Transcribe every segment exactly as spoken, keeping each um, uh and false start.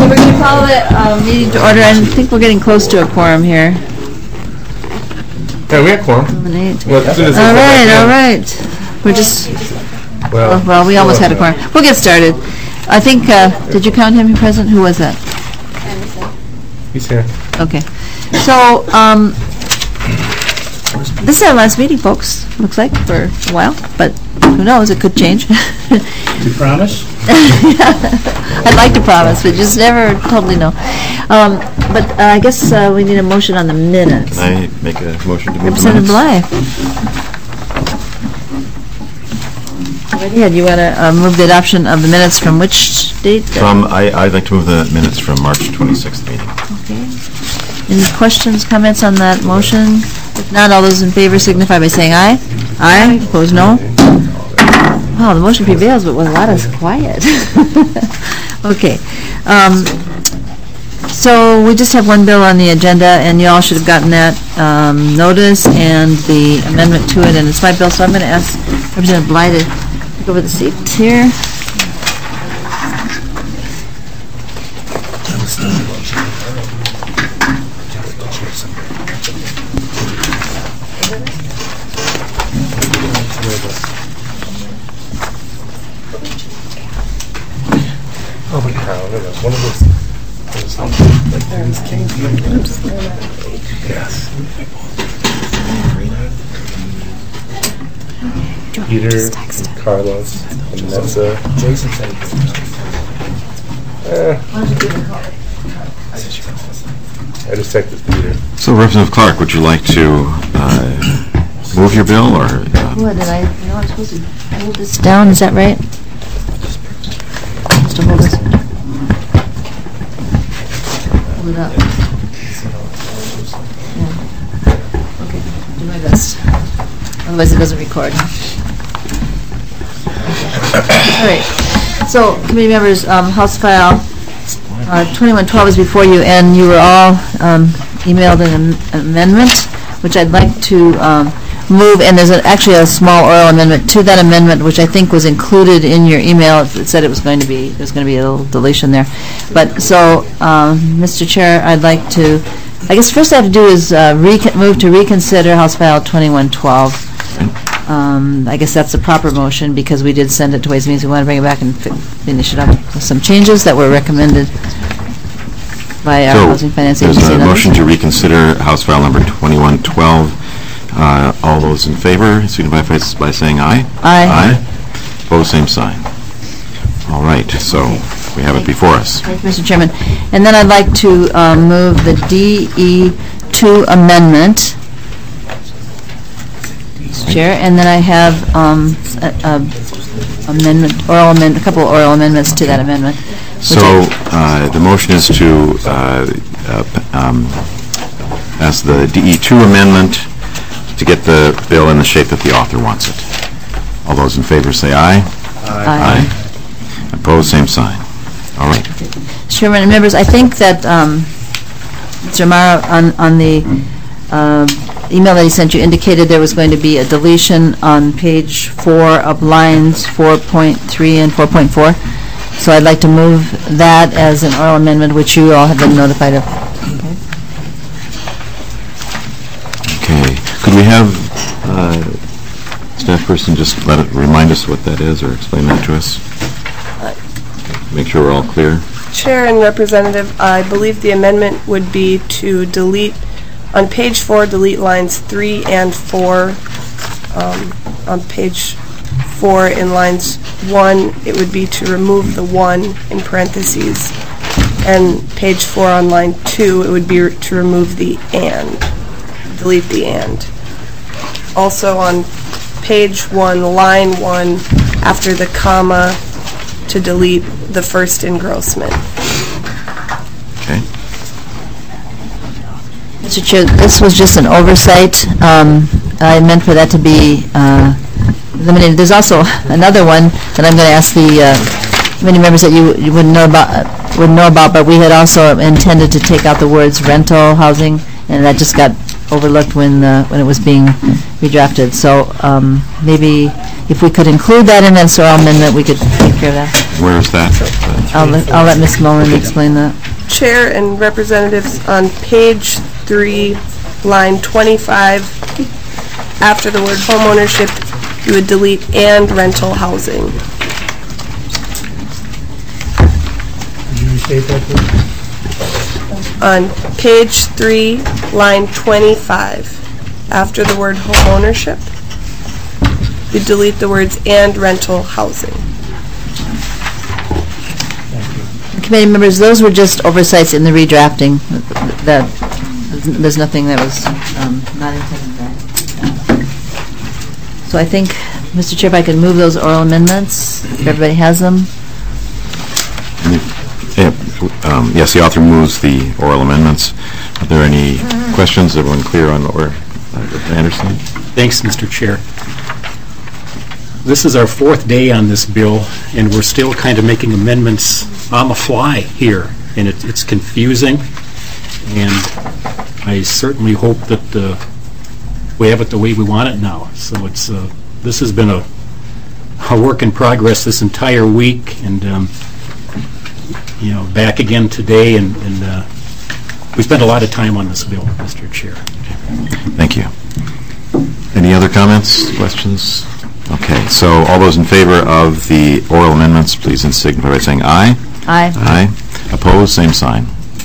we're going to call the um, meeting to order, and I think we're getting close to a quorum here. Yeah, we have quorum. Well, as soon as all right, all right. We're just, well, well, well we almost had a quorum. We'll get started. I think, uh, did you count him present? Who was that? He's here. Okay. So, um, this is our last meeting, folks, looks like, for a while, but who knows, it could change. You promise? I'd like to promise, but just never totally know. Um, but uh, I guess uh, we need a motion on the minutes. Can I make a motion to move the Representative minutes? Bly. Right here, do you want to uh, move the adoption of the minutes from which date? From, I, I'd like to move the minutes from March twenty-sixth meeting. Okay. Any questions, comments on that motion? If not, all those in favor signify by saying aye. Aye. Opposed, no. Wow, the motion prevails, but with a lot of quiet. Okay. Um, so we just have one bill on the agenda, and you all should have gotten that um, notice and the amendment to it, and it's my bill, so I'm going to ask Representative Bly to take over the seat here. Oh my God! One of those. those like these kings. Yes. Peter, and Carlos, and Nessa. Jason said he eh. I just checked with Peter. So, Representative Clark, would you like to uh, move your bill, or? Uh, What did I? You know, I'm supposed to hold this down. Is that right? Just to hold this. Hold it up. Yeah. Okay. Do my best. Otherwise, it doesn't record. All right. So, committee members, um, House File uh, twenty-one twelve is before you, and you were all um, emailed an am amendment, which I'd like to um, move, and there's a, actually a small oral amendment to that amendment, which I think was included in your email. It said it was going to be, there's going to be a little deletion there. But so, um, Mister Chair, I'd like to, I guess first I have to do is uh, recon move to reconsider House File twenty-one twelve. Um, I guess that's the proper motion because we did send it to Ways and Means. We want to bring it back and fi finish it up with some changes that were recommended by our so Housing Finance there's Agency. a motion to reconsider House File number twenty-one twelve. Uh, all those in favor, signify by saying aye. Aye. Aye. Opposed, same sign. All right, so we have it before us. Thank you, Mister Chairman. And then I'd like to um, move the D E two amendment, Chair, and then I have um, a, a amendment, oral amendment, a couple of oral amendments to that amendment. So uh, the motion is to uh, uh, um, pass the D E two amendment to get the bill in the shape that the author wants it. All those in favor say aye. Aye. Aye. Opposed, same sign. All right. Chairman and members, I think that um, Mister Amaro on, on the uh, email that he sent you indicated there was going to be a deletion on page four of lines four point three and four point four. So I'd like to move that as an oral amendment, which you all have been notified of. Okay. Could we have uh, staff person just let it remind us what that is or explain that to us? Make sure we're all clear. Chair and Representative, I believe the amendment would be to delete, on page four, delete lines three and four. Um, on page four, in lines one, it would be to remove the one in parentheses. And page four on line two, it would be to remove the and, delete the and. Also on page one, line one, after the comma, to delete the first engrossment. Okay. Mister Chair, this was just an oversight. Um, I meant for that to be uh, eliminated. There's also another one that I'm going to ask the uh, many members that you, you wouldn't know about, uh, wouldn't know about, but we had also intended to take out the words rental housing, and that just got overlooked when uh, when it was being redrafted. So um, maybe if we could include that in this oral amendment, we could take care of that. Where is that? I'll let, I'll let Miz Mullen explain that. Chair and representatives, on page three, line twenty-five, after the word homeownership, you would delete "and rental housing." Could you restate that, please? On page three, line twenty-five, after the word homeownership, you delete the words "and rental housing." Committee members, those were just oversights in the redrafting. That, there's nothing that was um, not intended there. So I think, Mister Chair, if I can move those oral amendments, if everybody has them. Yeah, um, Yes, the author moves the oral amendments. Are there any questions? Everyone clear on what we're, uh, Anderson? Thanks, Mister Chair. This is our fourth day on this bill, and we're still kind of making amendments on the fly here, and it, it's confusing, and I certainly hope that uh, we have it the way we want it now. So it's uh, this has been a, a work in progress this entire week, and um, you know, back again today, and, and uh, we spent a lot of time on this bill, Mister Chair. Thank you. Any other comments, questions? Okay, so all those in favor of the oral amendments, please signify by saying aye. Aye. Aye. Opposed, same sign.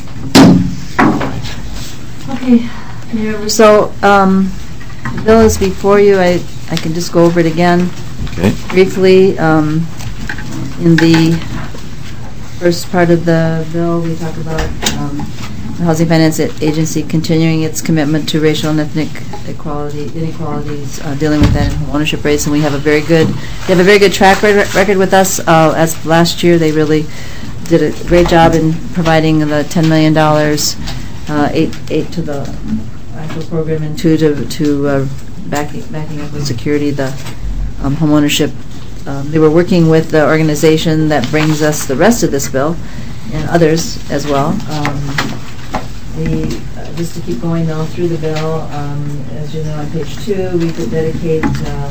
Okay. So um, the bill is before you. I, I can just go over it again Okay. briefly. Um, in the first part of the bill, we talk about um, the Housing Finance Agency continuing its commitment to racial and ethnic equality, inequalities, uh, dealing with that in home ownership rates, and we have a very good, they have a very good track record with us. Uh, as last year, they really did a great job in providing the ten million dollars, uh, eight, eight to the actual program, and two to to uh, backing backing up with security the um, home ownership. Um, they were working with the organization that brings us the rest of this bill, and others as well. Um, We, uh, just to keep going though through the bill, um, as you know on page two, we could dedicate um,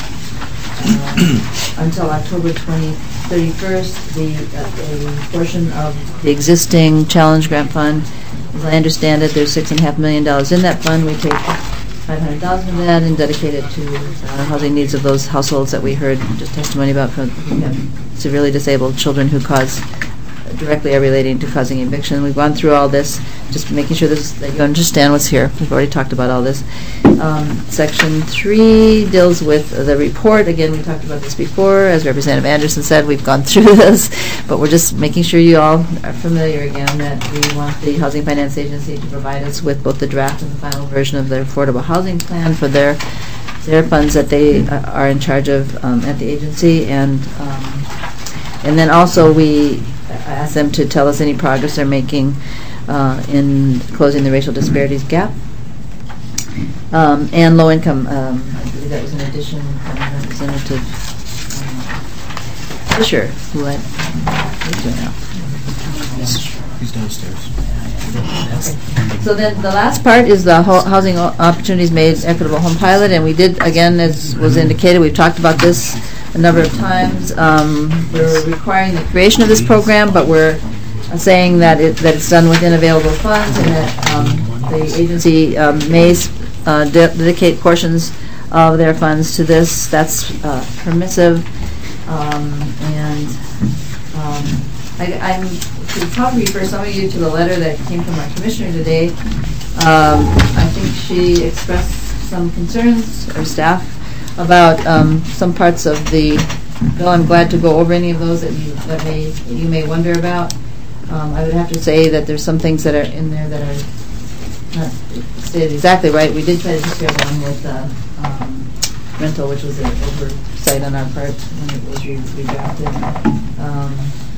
uh, until October twentieth, thirty-first, the uh, a portion of the existing challenge grant fund. As I understand it, there's six and a half million dollars in that fund. We take five hundred thousand of that and dedicate it to uh, housing needs of those households that we heard just testimony about, from who have severely disabled children who cause directly are relating to causing eviction. We've gone through all this, just making sure this, that you understand what's here. We've already talked about all this. Um, section three deals with the report. Again, we talked about this before. As Representative Anderson said, we've gone through this, but we're just making sure you all are familiar again that we want the Housing Finance Agency to provide us with both the draft and the final version of their affordable housing plan for their their funds that they uh, are in charge of um, at the agency, and um, and then also we ask them to tell us any progress they're making uh, in closing the racial disparities gap. Um, and low income, um, I believe that was an addition from Representative um, Fisher, who I, who's doing now? He's downstairs. So then the last part is the ho- Housing Opportunities Made Equitable Home Pilot, and we did, again, as was indicated, we've talked about this a number of times. Um, we're requiring the creation of this program, but we're uh, saying that, it, that it's done within available funds, and that um, the agency um, may uh, de- dedicate portions of their funds to this. That's uh, permissive, um, and um, I, I'm should probably refer some of you to the letter that came from our commissioner today. Um, I think she expressed some concerns, or staff, about um, some parts of the bill. I'm glad to go over any of those that you that may that you may wonder about. Um, I would have to say that there's some things that are in there that are not stated exactly right. We did try to take care of one with uh, um, rental, which was an oversight on our part when it was re- redrafted. Um,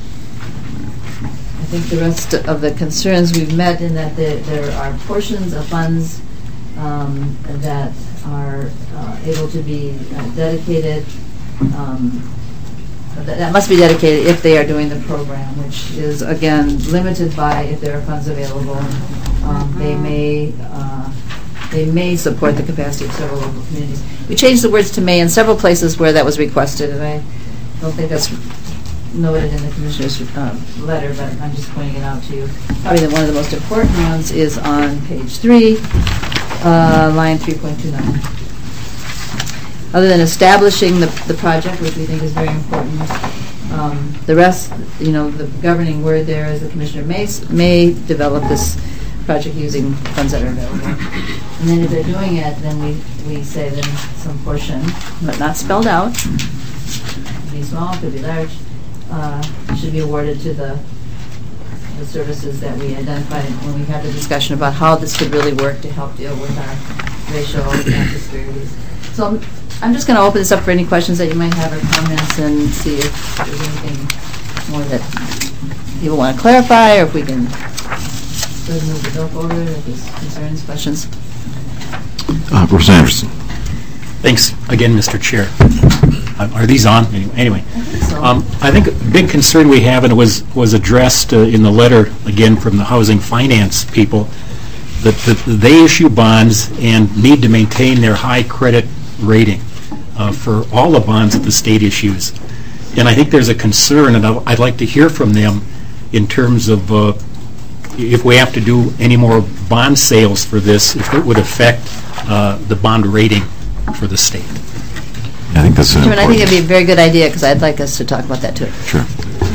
I think the rest of the concerns we've met, in that there, there are portions of funds um, that are uh, able to be uh, dedicated, um, that, that must be dedicated if they are doing the program, which is, again, limited by if there are funds available. Um, they may uh, they may support the capacity of several local communities. We changed the words to may in several places where that was requested, and I don't think that's noted in the commissioner's um, letter, but I'm just pointing it out to you. Probably the, one of the most important ones is on page three, uh, line three point two nine. Other than establishing the, the project, which we think is very important, um, the rest, you know, the governing word there is the commissioner may, may develop this project using funds that are available. And then if they're doing it, then we, we say then some portion, but not spelled out, could be small, could be large, uh, should be awarded to the, the services that we identified when we had the discussion about how this could really work to help deal with our racial disparities. So I'm, I'm just going to open this up for any questions that you might have or comments and see if there's anything more that people want to clarify, or if we can go move the bill forward, if there's concerns, questions. Uh, Representative Anderson. Thanks again, Mister Chair. Uh, Are these on? Anyway, I think so. um, I think a big concern we have, and it was, was addressed uh, in the letter, again, from the housing finance people, that, that they issue bonds and need to maintain their high credit rating uh, for all the bonds that the state issues. And I think there's a concern, and I'd like to hear from them in terms of uh, if we have to do any more bond sales for this, if it would affect uh, the bond rating for the state. I think that's an Chairman, I think important- it'd be a very good idea, because I'd like us to talk about that too. Sure.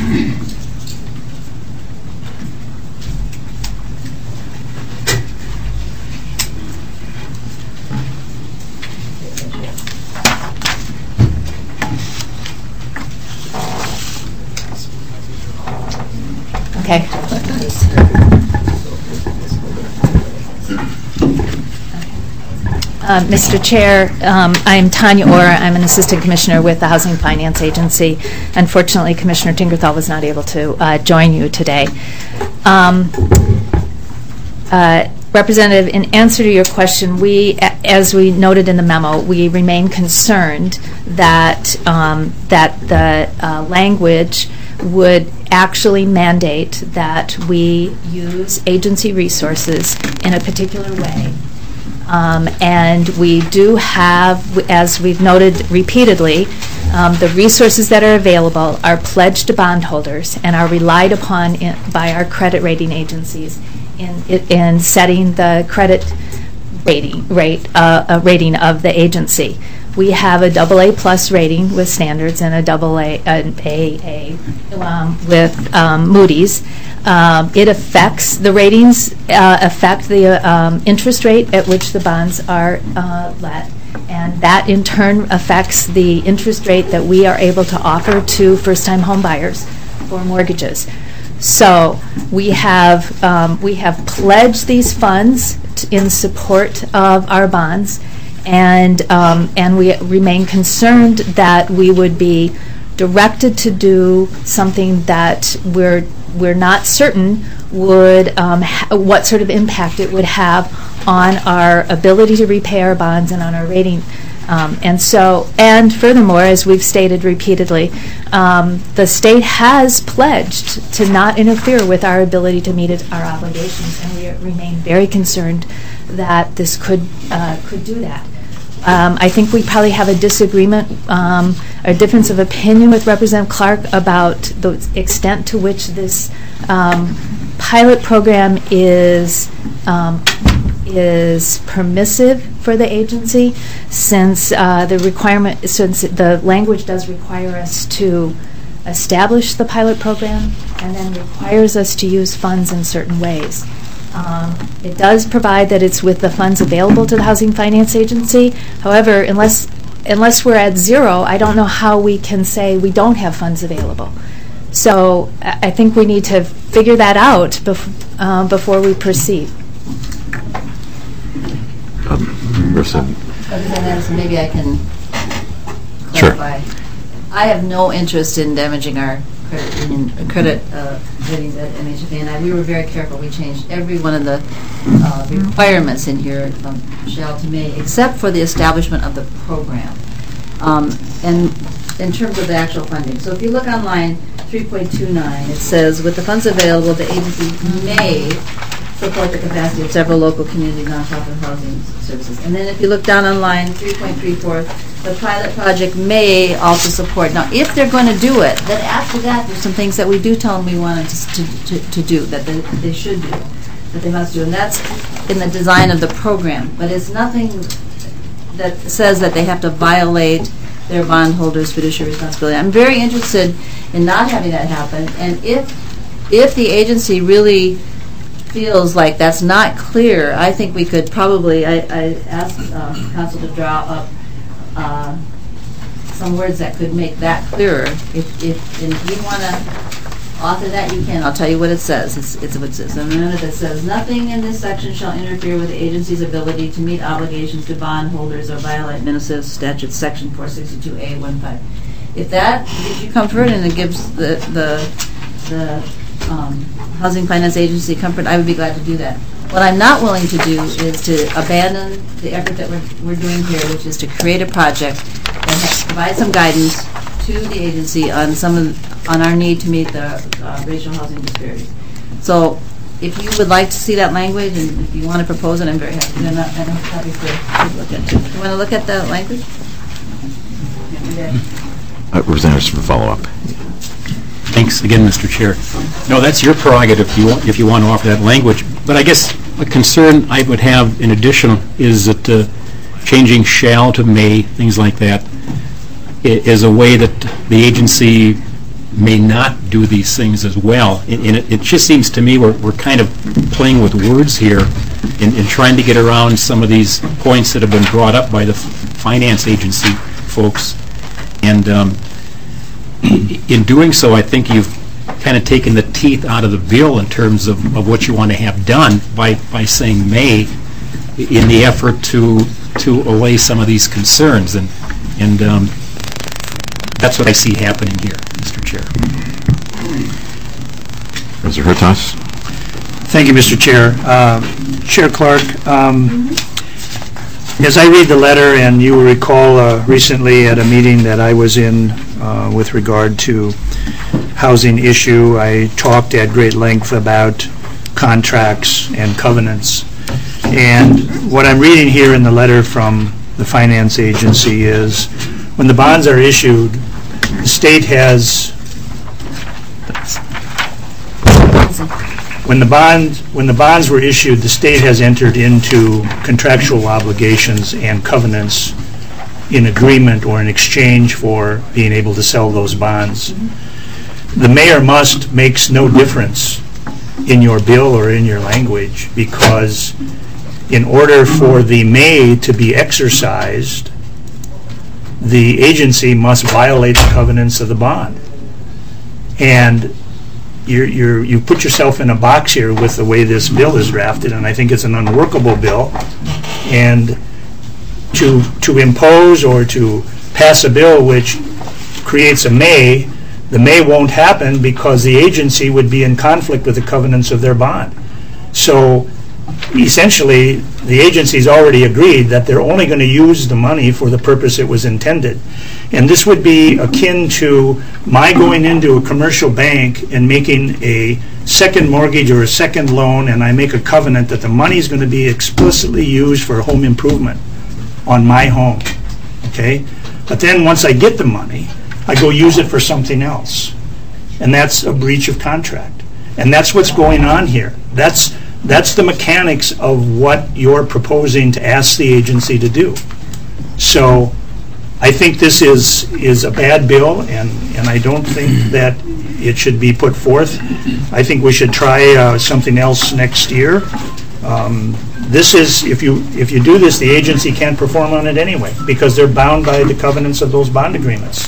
Okay. Uh, Mister Chair, um, I'm Tanya Orr. I'm an Assistant Commissioner with the Housing Finance Agency. Unfortunately, Commissioner Tinkerthal was not able to uh, join you today. Um, uh, Representative, in answer to your question, we, a- as we noted in the memo, we remain concerned that um, that the uh, language would actually mandate that we use agency resources in a particular way. Um, and we do have, as we've noted repeatedly, um, the resources that are available are pledged to bondholders and are relied upon in, by our credit rating agencies in, in setting the credit rating rate uh, uh, rating of the agency. We have a double A plus rating with Standards and a double A, an A A um, with um, Moody's. Um, it affects, the ratings uh, affect the uh, um, interest rate at which the bonds are uh, let, and that in turn affects the interest rate that we are able to offer to first-time home buyers for mortgages. So we have um, we have pledged these funds t- in support of our bonds, and um, and we remain concerned that we would be directed to do something that we're we're not certain would um, ha- what sort of impact it would have on our ability to repay our bonds and on our rating. Um, and so, and furthermore, as we've stated repeatedly, um, the state has pledged to not interfere with our ability to meet it, our obligations, and we remain very concerned that this could uh, could do that. Um, I think we probably have a disagreement, um, a difference of opinion with Representative Clark about the extent to which this um, pilot program is um, is permissive for the agency, since uh, the requirement, since the language does require us to establish the pilot program, and then requires us to use funds in certain ways. Um, it does provide that it's with the funds available to the Housing Finance Agency. However, unless unless we're at zero, I don't know how we can say we don't have funds available. So I I think we need to figure that out bef- uh, before we proceed. Um, Representative. Representative Anderson, maybe I can Sure. clarify. I have no interest in damaging our credit union, credit uh, ratings at M H F A, and I, we were very careful. We changed every one of the uh, requirements in here from shall to may, except for the establishment of the program. Um, and in terms of the actual funding. So if you look on line three point two nine, it says, with the funds available, the agency may support the capacity of several local community nonprofit housing services. And then if you look down on line three point three four, the pilot project may also support. Now, if they're going to do it, then after that, there's some things that we do tell them we want them to, to, to do, that they, they should do, that they must do, and that's in the design of the program. But it's nothing that says that they have to violate their bondholders' fiduciary responsibility. I'm very interested in not having that happen, and if if the agency really feels like that's not clear, I think we could probably, I, I asked um, Council to draw up uh, some words that could make that clearer. If, if, and if you want to author that, you can. I'll tell you what it says. It's, it's, it's, it's an amendment that says, nothing in this section shall interfere with the agency's ability to meet obligations to bondholders or violate Minnesota statute section four sixty-two A fifteen. If that gives you comfort and it gives the, the, the um, Housing Finance Agency comfort, I would be glad to do that. What I'm not willing to do is to abandon the effort that we're, we're doing here, which is to create a project that has, provide some guidance to the agency on some of, on our need to meet the uh, racial housing disparities. So, if you would like to see that language, and if you want to propose it, I'm very happy. I'm, not, I'm happy to look at it. You want to look at the language? Uh, Representative, for follow-up. Thanks again, Mister Chair. No, that's your prerogative if you want, if you want to offer that language. But I guess a concern I would have in addition is that uh, changing shall to may, things like that, i- is a way that the agency may not do these things as well. And and it, it just seems to me we're, we're kind of playing with words here in, in trying to get around some of these points that have been brought up by the f- finance agency folks. And um, in doing so, I think you've kind of taken the teeth out of the bill in terms of, of what you want to have done by, by saying may in the effort to to allay some of these concerns. And, and um, that's what I see happening here, Mister Chair. Mister Hertas? Thank you, Mister Chair. Uh, Chair Clark, um, as I read the letter, and you will recall uh, recently at a meeting that I was in uh, with regard to housing issue, I talked at great length about contracts and covenants. And what I'm reading here in the letter from the finance agency is when the bonds are issued, the state has When the bond, when the bonds were issued, the state has entered into contractual obligations and covenants in agreement or in exchange for being able to sell those bonds. The may or must makes no difference in your bill or in your language, because in order for the may to be exercised, the agency must violate the covenants of the bond. And You're, you're, you put yourself in a box here with the way this bill is drafted, and I think it's an unworkable bill. And to to impose or to pass a bill which creates a may, the may won't happen because the agency would be in conflict with the covenants of their bond. So essentially, the agency's already agreed that they're only going to use the money for the purpose it was intended. And this would be akin to my going into a commercial bank and making a second mortgage or a second loan, and I make a covenant that the money is going to be explicitly used for home improvement on my home, okay? But then once I get the money, I go use it for something else. And that's a breach of contract. And that's what's going on here. That's That's the mechanics of what you're proposing to ask the agency to do. So I think this is is a bad bill, and, and I don't think that it should be put forth. I think we should try uh, something else next year. Um, this is, if you if you do this, the agency can't perform on it anyway, because they're bound by the covenants of those bond agreements.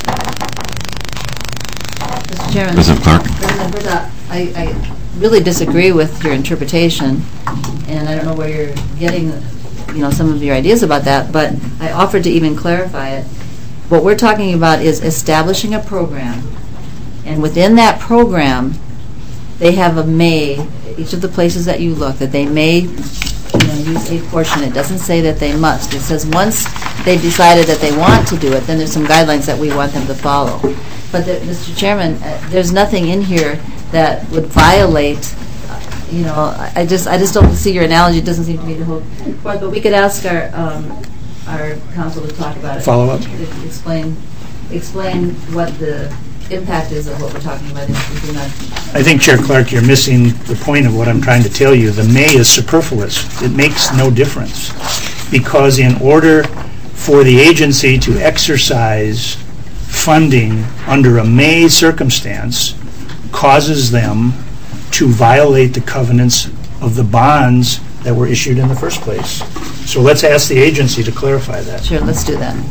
Mister Chairman. President Clark? President Berta, I, I really disagree with your interpretation, and I don't know where you're getting, you know, some of your ideas about that, but I offered to even clarify it. What we're talking about is establishing a program, and within that program, they have a may, each of the places that you look, that they may, you know, use a portion. It doesn't say that they must. It says once they've decided that they want to do it, then there's some guidelines that we want them to follow. But, the, Mister Chairman, uh, there's nothing in here that would violate, uh, you know, I, I just I just don't see your analogy. It doesn't seem to me to hold forth. But we could ask our um, our council to talk about it. Follow up? Explain, explain what the impact is of what we're talking about. If we're not. I think, Chair Clark, you're missing the point of what I'm trying to tell you. The may is superfluous. It makes no difference. Because in order for the agency to exercise funding under a may circumstance causes them to violate the covenants of the bonds that were issued in the first place. So let's ask the agency to clarify that. Sure, let's do that.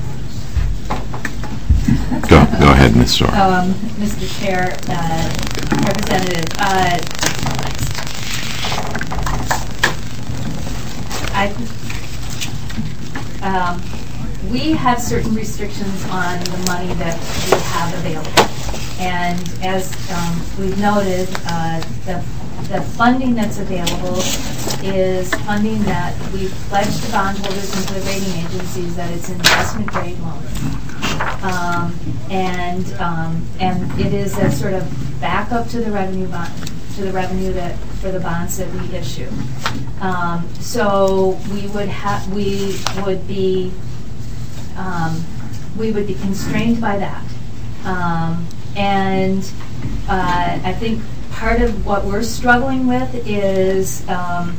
Go, go ahead, Miz Sorrell. Um, Mister Chair, uh, Representative, uh, I, um, we have certain restrictions on the money that we have available. And as um, we've noted, uh, the, the funding that's available is funding that we've pledged to bondholders and to the rating agencies that it's investment grade loans. Um, and um, and it is a sort of backup to the revenue bond, to the revenue that for the bonds that we issue. Um, so we would have we would be um, we would be constrained by that, um, and uh, I think part of what we're struggling with is. Um,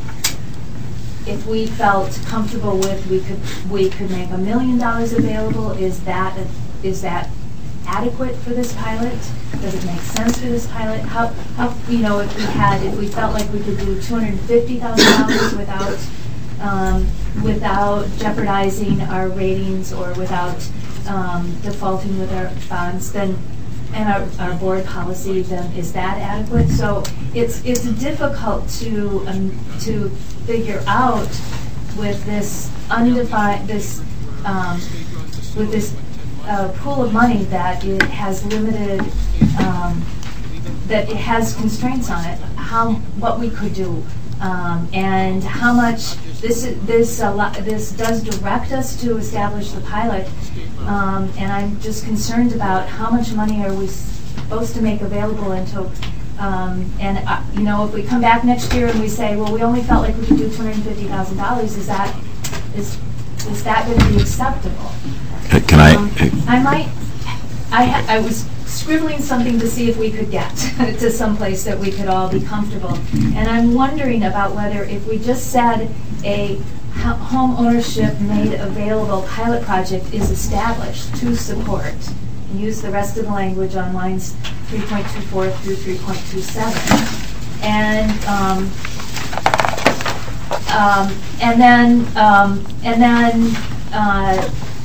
If we felt comfortable with, we could we could make a million dollars available. Is that a, is that adequate for this pilot? Does it make sense for this pilot? How how you know if we had if we felt like we could do two hundred fifty thousand dollars without um, without jeopardizing our ratings or without um, defaulting with our bonds, then and our, our board policy, then is that adequate? So it's it's difficult to um, to figure out with this undefined this um, with this uh, pool of money that it has limited um, that it has constraints on it. How what we could do um, and how much this this a lot, this does direct us to establish the pilot. Um, and I'm just concerned about how much money are we supposed to make available until, um, and uh, you know, if we come back next year and we say, well, we only felt like we could do two hundred fifty thousand dollars, is that is is that going to be acceptable? Uh, Can I? Um, I might. I ha I was scribbling something to see if we could get to some place that we could all be comfortable, and I'm wondering about whether if we just said a home ownership made available pilot project is established to support and use the rest of the language on lines three point two four through three point two seven. And um, um, and then um, and then uh,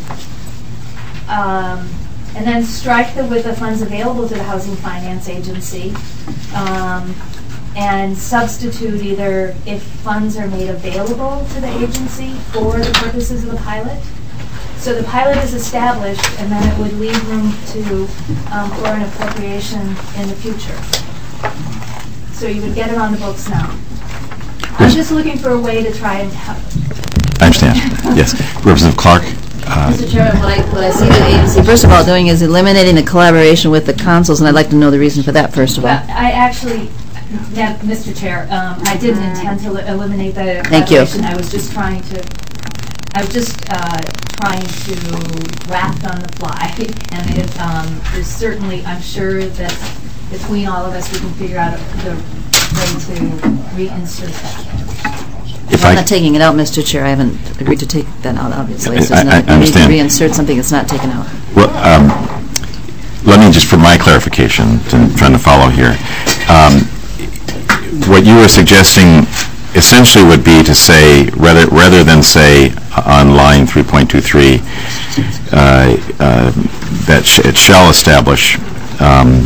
um, and then strike the with the funds available to the Housing Finance Agency. Um, and substitute either if funds are made available to the agency for the purposes of the pilot. So the pilot is established, and then it would leave room to um, for an appropriation in the future. So you would get it on the books now. I'm just looking for a way to try and help. I understand. Yes. Representative Clark. Uh, Mister Chairman, what I, what I see the agency, first of all, doing is eliminating the collaboration with the councils, and I'd like to know the reason for that, first of all. Well, I actually, yeah, Mister Chair, um, I didn't intend to li eliminate the Thank you. collaboration. I was just trying to, I was just uh, trying to react on the fly. And it, um, there's certainly, I'm sure that between all of us, we can figure out the way to reinsert that. If I'm I- not taking it out, Mister Chair. I haven't agreed to take that out, obviously. So I- it's I- not, I you need to understand. reinsert something that's not taken out. Well, um, let me just, for my clarification, I'm trying to follow here. Um, what you were suggesting essentially would be to say, rather rather than say on line three point two three, uh, uh, that sh it shall establish, um,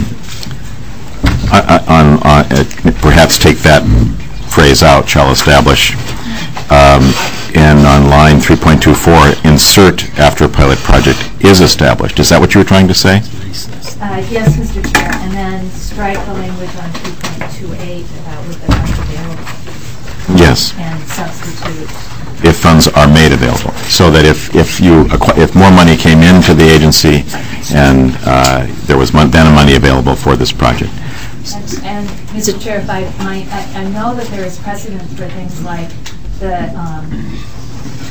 on, on uh, perhaps take that phrase out, shall establish, um, and on line three point two four, insert after a pilot project is established. Is that what you were trying to say? Uh, yes, Mister Chair, and then strike the language on three point two eight about with the funds available. Yes. And substitute. If funds are made available, so that if if you acqu if more money came into the agency and uh, there was mon then money available for this project. And, and Mister Chair, if I might, I, I know that there is precedent for things like the um,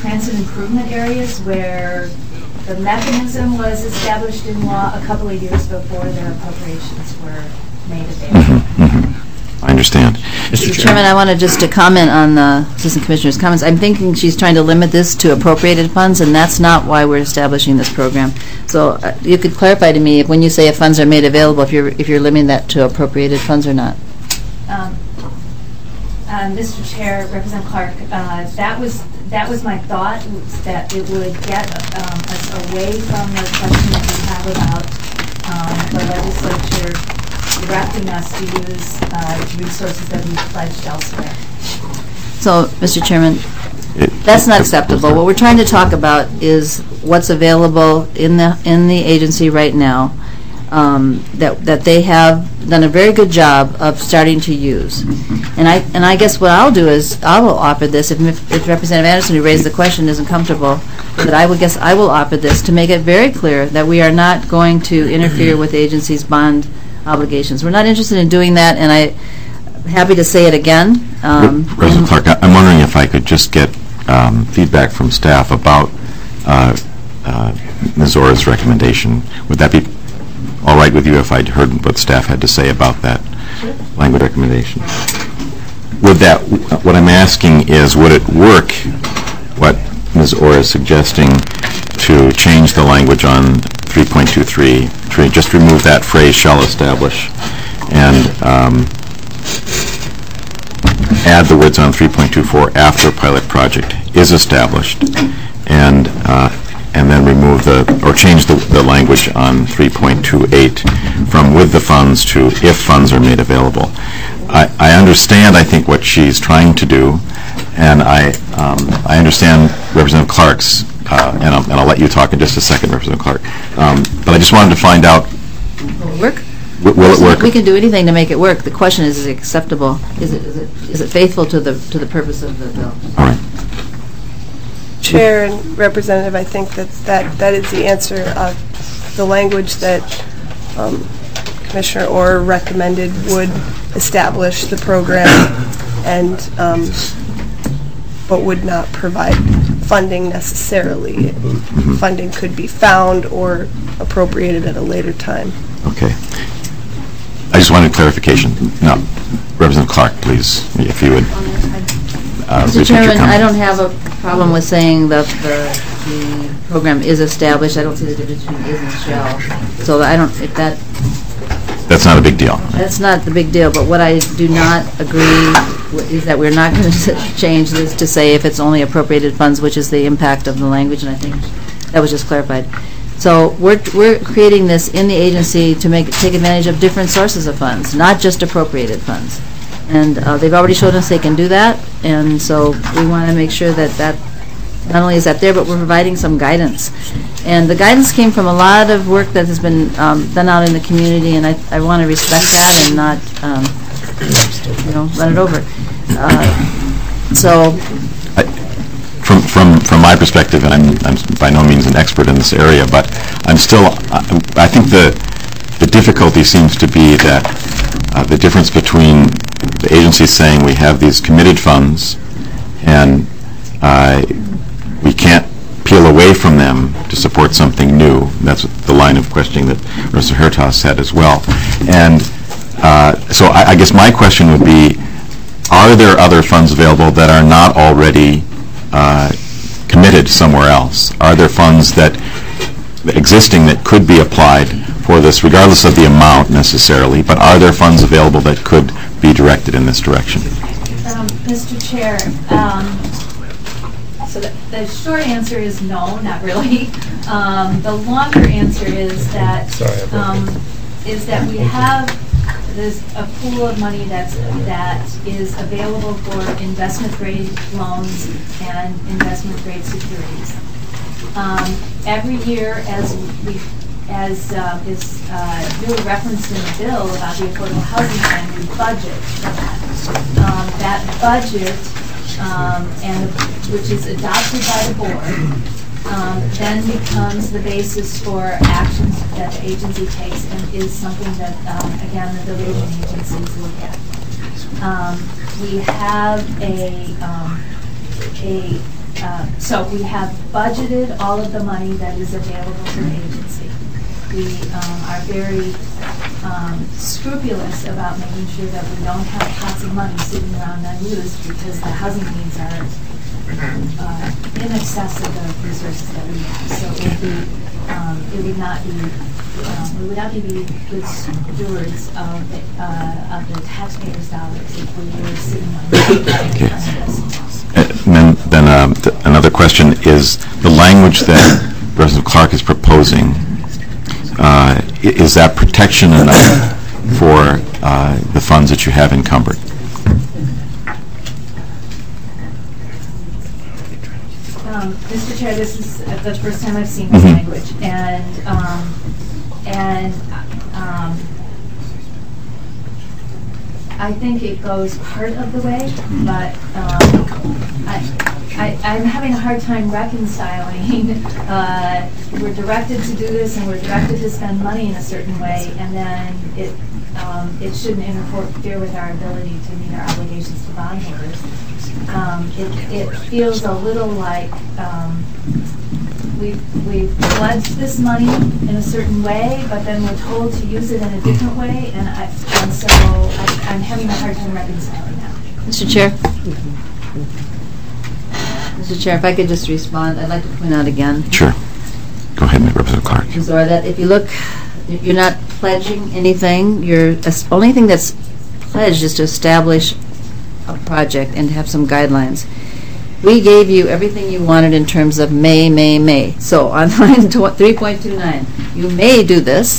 transit improvement areas where the mechanism was established in law a couple of years before their appropriations were made available. I understand. Mister Chairman, I wanted just to comment on the Assistant Commissioner's comments. I'm thinking she's trying to limit this to appropriated funds, and that's not why we're establishing this program. So uh, you could clarify to me, if when you say if funds are made available, if you're if you're limiting that to appropriated funds or not. Um, uh, Mister Chair, Representative Clark, uh, that was that was my thought, was that it would get um, us away from the question that we have about um, the legislature directing us to use uh, resources that we've pledged elsewhere. So, Mister Chairman, that's not acceptable. What we're trying to talk about is what's available in the in the agency right now um, that that they have done a very good job of starting to use. And I and I guess what I'll do is I will offer this if, if Representative Anderson, who raised the question, isn't comfortable, that I would guess I will offer this to make it very clear that we are not going to interfere with the agency's bond obligations. We're not interested in doing that, and I'm happy to say it again. Um, President Clark, I'm wondering if I could just get um, feedback from staff about uh, uh, Miz Ora's recommendation. Would that be all right with you if I'd heard what staff had to say about that language recommendation? Would that, what I'm asking is, would it work, what Miz Ora is suggesting, to change the language on three point two three, to just remove that phrase, shall establish, and um, add the words on three point two four, after pilot project is established, and uh, and then remove the, or change the, the language on three point two eight from with the funds to if funds are made available. I, I understand, I think, what she's trying to do, and I um, I understand Representative Clark's, uh, and, I'll, and I'll let you talk in just a second, Representative Clark, um, but I just wanted to find out, will it work? W will it work? We can do anything to make it work. The question is, is it acceptable? Is it, is it, is it faithful to the, to the purpose of the bill? All right. Chair and Representative, I think that that, that is the answer. Uh, the language that um, Commissioner Orr recommended would establish the program and um, but would not provide funding necessarily. Funding could be found or appropriated at a later time. Okay. I just wanted clarification. No, Representative Clark, please, if you would. Uh, Mister Chairman, I don't have a problem with saying that the, the program is established. I don't see the difference between is and shall. So I don't, if that... That's not a big deal. That's not the big deal, but what I do not agree with is that we're not going to change this to say if it's only appropriated funds, which is the impact of the language, and I think that was just clarified. So we're, we're creating this in the agency to make take advantage of different sources of funds, not just appropriated funds. And uh, they've already shown us they can do that, and so we want to make sure that that not only is that there, but we're providing some guidance. And the guidance came from a lot of work that has been um, done out in the community, and I, I want to respect that and not, um, you know, run it over. Uh, so. I, from from from my perspective, and I'm I'm by no means an expert in this area, but I'm still I, I think the the difficulty seems to be that uh, the difference between the agency saying we have these committed funds and uh, we can't peel away from them to support something new. That's the line of questioning that Mister Hertaus had as well. And uh, so I, I guess my question would be, are there other funds available that are not already uh, committed somewhere else? Are there funds that existing that could be applied for this, regardless of the amount necessarily, but are there funds available that could be directed in this direction? Um, Mister Chair, um, so the, the short answer is no, not really. Um, the longer answer is that Sorry, um, is that we have this a pool of money that's that is available for investment grade loans and investment grade securities. Um, every year, as we as uh, is uh, really referenced in the bill about the Affordable Housing Plan, we budget for that. Um, that budget, um, and which is adopted by the board, um, then becomes the basis for actions that the agency takes, and is something that, um, again, the rating agencies look at. Um, we have a um, a uh, so we have budgeted all of the money that is available to the agency. We um, are very um, scrupulous about making sure that we don't have pots of money sitting around unused, because the housing needs are uh, in excess of the resources that we have. So it would be, um, it would not be, um, we would not be good stewards of the, uh, of the taxpayers' dollars if we were sitting on Okay. this. And then, then um, th- another question is, the language that Representative Clark is proposing, uh, i- is that protection enough for uh, the funds that you have encumbered? Um, Mister Chair, this is uh, the first time I've seen this Mhm. language, and, um, and, um, I think it goes part of the way, but, um, I, I, I'm having a hard time reconciling, uh, we're directed to do this, and we're directed to spend money in a certain way, and then it, um, it shouldn't interfere with our ability to meet our obligations to bondholders. Um, it, it feels a little like, um, we've, we've pledged this money in a certain way, but then we're told to use it in a different way, and I, and so I, I'm having a hard time reconciling that. Mister Chair? Mister Chair, if I could just respond, I'd like to point out again, Sure. Go ahead, Representative Clark. Zora, that if you look, you're not pledging anything, you're, the only thing that's pledged is to establish a project and have some guidelines. We gave you everything you wanted in terms of may, may, may. So on line three point two nine, you may do this.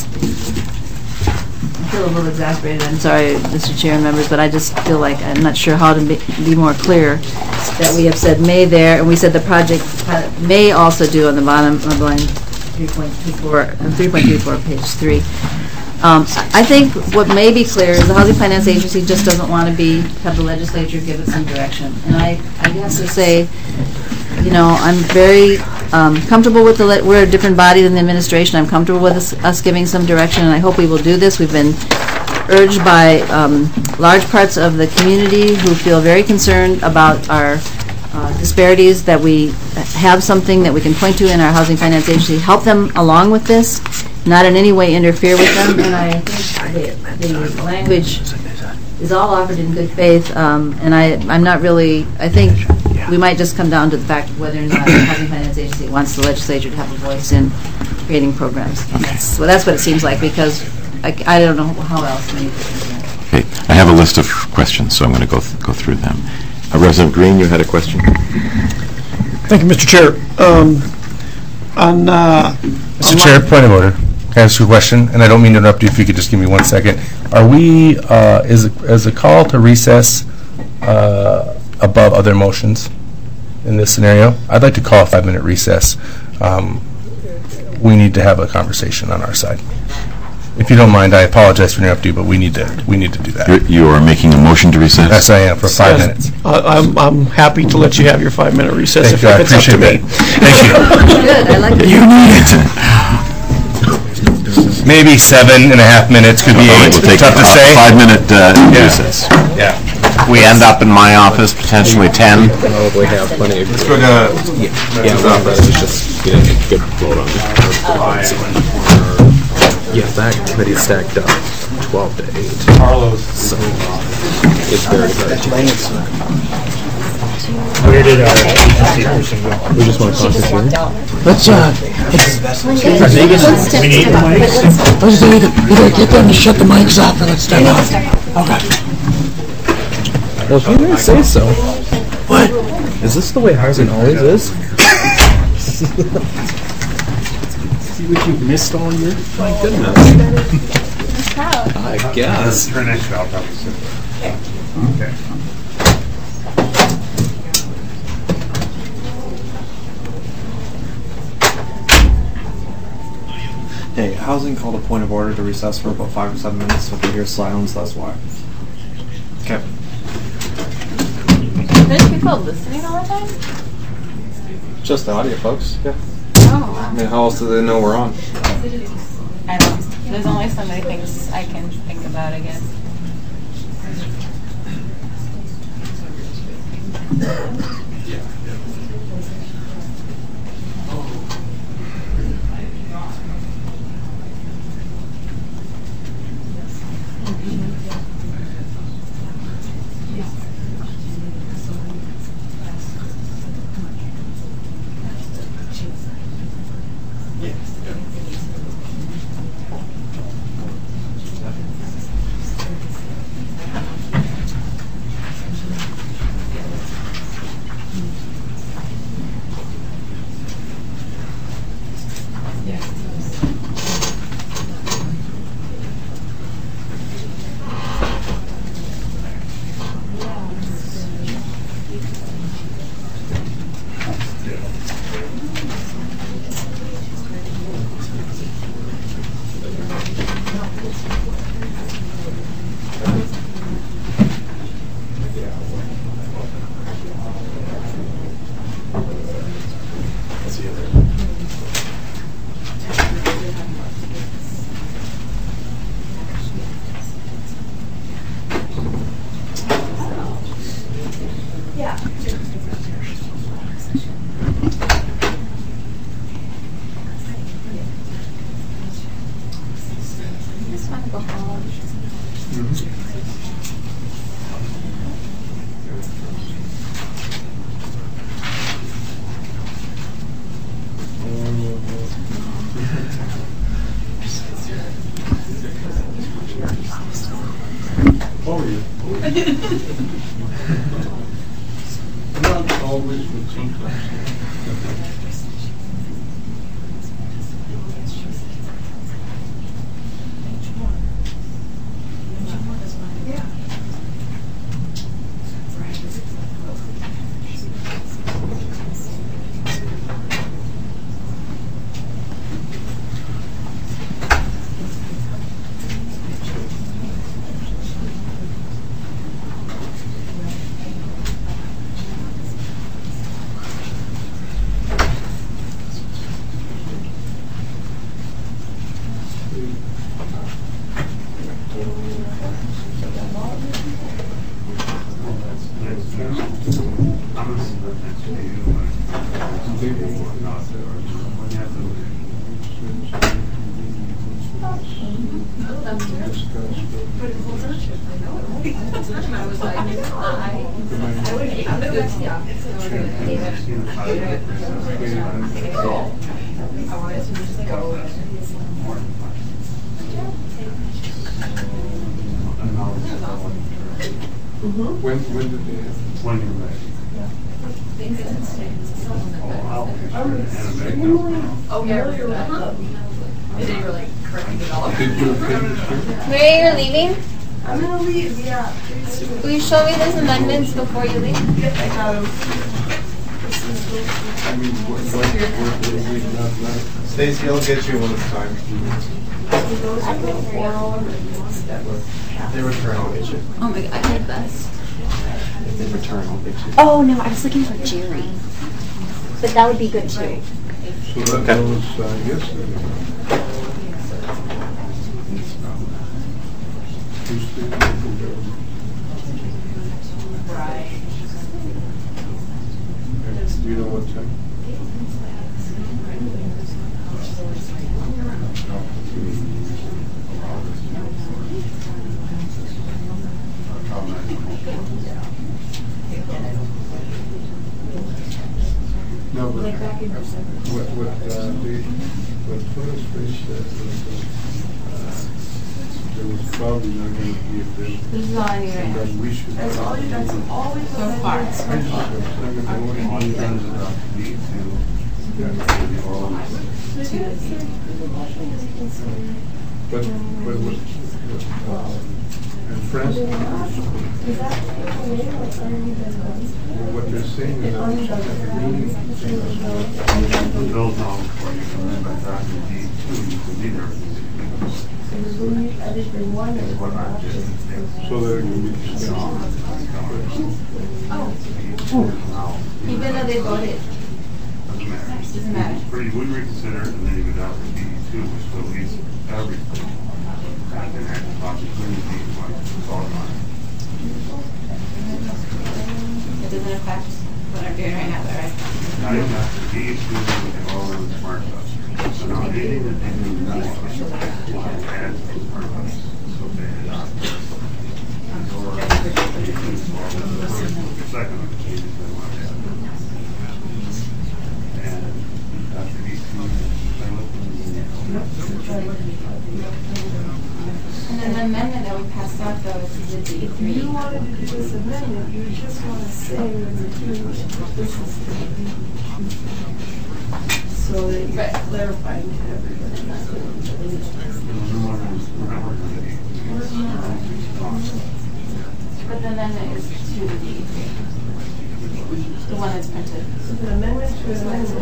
I feel a little exasperated, I'm sorry, Mister Chair and members, but I just feel like I'm not sure how to be, be more clear that we have said may there, and we said the project uh, may also do on the bottom of line three point two four, uh, three point three four, page three. Um, I think what may be clear is the Housing Finance Agency just doesn't want to be, have the legislature give it some direction. And I, I have to say, you know, I'm very um, comfortable with the, le- we're a different body than the administration. I'm comfortable with us, us giving some direction, and I hope we will do this. We've been urged by um, large parts of the community who feel very concerned about our uh, disparities, that we have something that we can point to in our Housing Finance Agency, help them along with this, not in any way interfere with them, and I think the, the language is all offered in good faith, um, and I, I'm not really, I think we might just come down to the fact of whether or not the Housing Finance Agency wants the legislature to have a voice in creating programs. And that's, well, that's what it seems like, because I, I don't know how else many people Okay, I have a list of questions, so I'm going to go th- go through them. Uh, Representative Green, you had a question? Thank you, Mister Chair. Um, on, uh, Mister on Chair, line- point of order. Can I ask you a question? And I don't mean to interrupt you, if you could just give me one second. Are we, uh, is, a- is a call to recess uh, above other motions in this scenario? I'd like to call a five-minute recess. Um, We need to have a conversation on our side. If you don't mind, I apologize for interrupting you, but we need to, we need to do that. You're- You are making a motion to recess? Yes, I am, for five minutes. Uh, I'm, I'm happy to let you have your five-minute recess Thank if you, I if it's up to appreciate me. that. Thank you. Good, I like You need it. Maybe seven and a half minutes, could be All right, eight. we'll take Tough a to say. five-minute uh, Yeah. recess. Yeah. We end up in my office, potentially ten. Probably have plenty of. We're gonna, Yeah, well, but it's just, you didn't get a vote on it. Yeah, that committee stacked up twelve to eight. So it's very hard. Where did our agency person go? We just want to talk this year. Let's, uh, Are they gonna, we need the mics? let's either, either get them to shut the mics off or let's start off. Okay. Well, if you didn't say so. What? Is this the way housing always is? See what you've missed all year? My goodness. I guess. Turn that valve up. Okay. Hey, housing called a point of order to recess for about five or seven minutes, so if you hear silence, that's why. Okay. There's people listening all the time? Just the audio, folks. Yeah. Oh. I mean, how else do they know we're on? I don't. There's only so many things I can think about, I guess. Yeah. I just want to go home. Oh, yeah. Not always with sometimes. When, when did they have? When you were ready. Oh, yeah. They were like correcting it all. Did you finish it? Maria, you're leaving? I'm gonna leave, yeah. Will you show me those amendments before you leave? Yes, I got them. I mean, what, what, what, what we not, not. Stacy, I'll get you when it's time. They return, I'll get you. Oh my god, I did best. They return, I'll get you. Oh, no, I was looking for Jerry. But that would be good, too. So that was uh, yesterday. Tuesday, Right. do you know what time? No, but what, what, uh, the, what Phyllis Fish said was that, uh, there was probably not going to be a bill. This is all I need right And now. that we should. That's all you, that's always So far. I just, second, the only one done is about need to, yeah, maybe all of it. But, but what, uh, and Francis, what they're saying is that we should have a meeting. The bill's now before you come in, but that would be two, you could be there. So that it can be discussed. Even though they voted. Doesn't matter. Doesn't matter. Or you would reconsider, and then you would have to be two, which still leaves everything. And then have to talk to clean the one, it's all gone. It doesn't affect what I'm doing right now, though, right? Now you have to be two, and all of the smart stuff. So now anything that they do now, you can add to the smart stuff. So they adopt. And or you can involve in the first, your second of the changes they want to add. And you have to be two, And then the amendment that we passed out, though, is the D three. You wanted to do this amendment, you just want to say when the two, this is so that you're clarifying to everybody. But the amendment is to the D three. The one that's printed. So the amendment to amendment.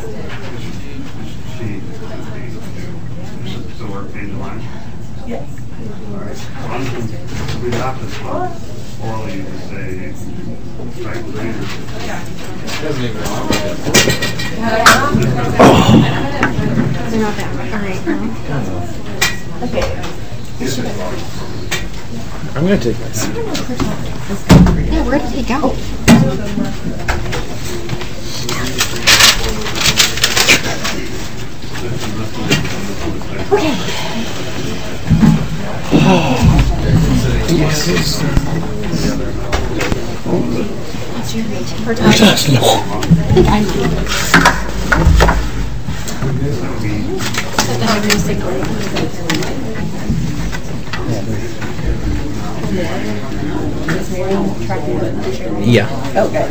So we're page one? Yes. One can, we have this one, orally you can say, strike three. Doesn't even know. They're not that right. All right. Okay. I'm going to take this. Yeah, where did he go? was. Yeah. Okay.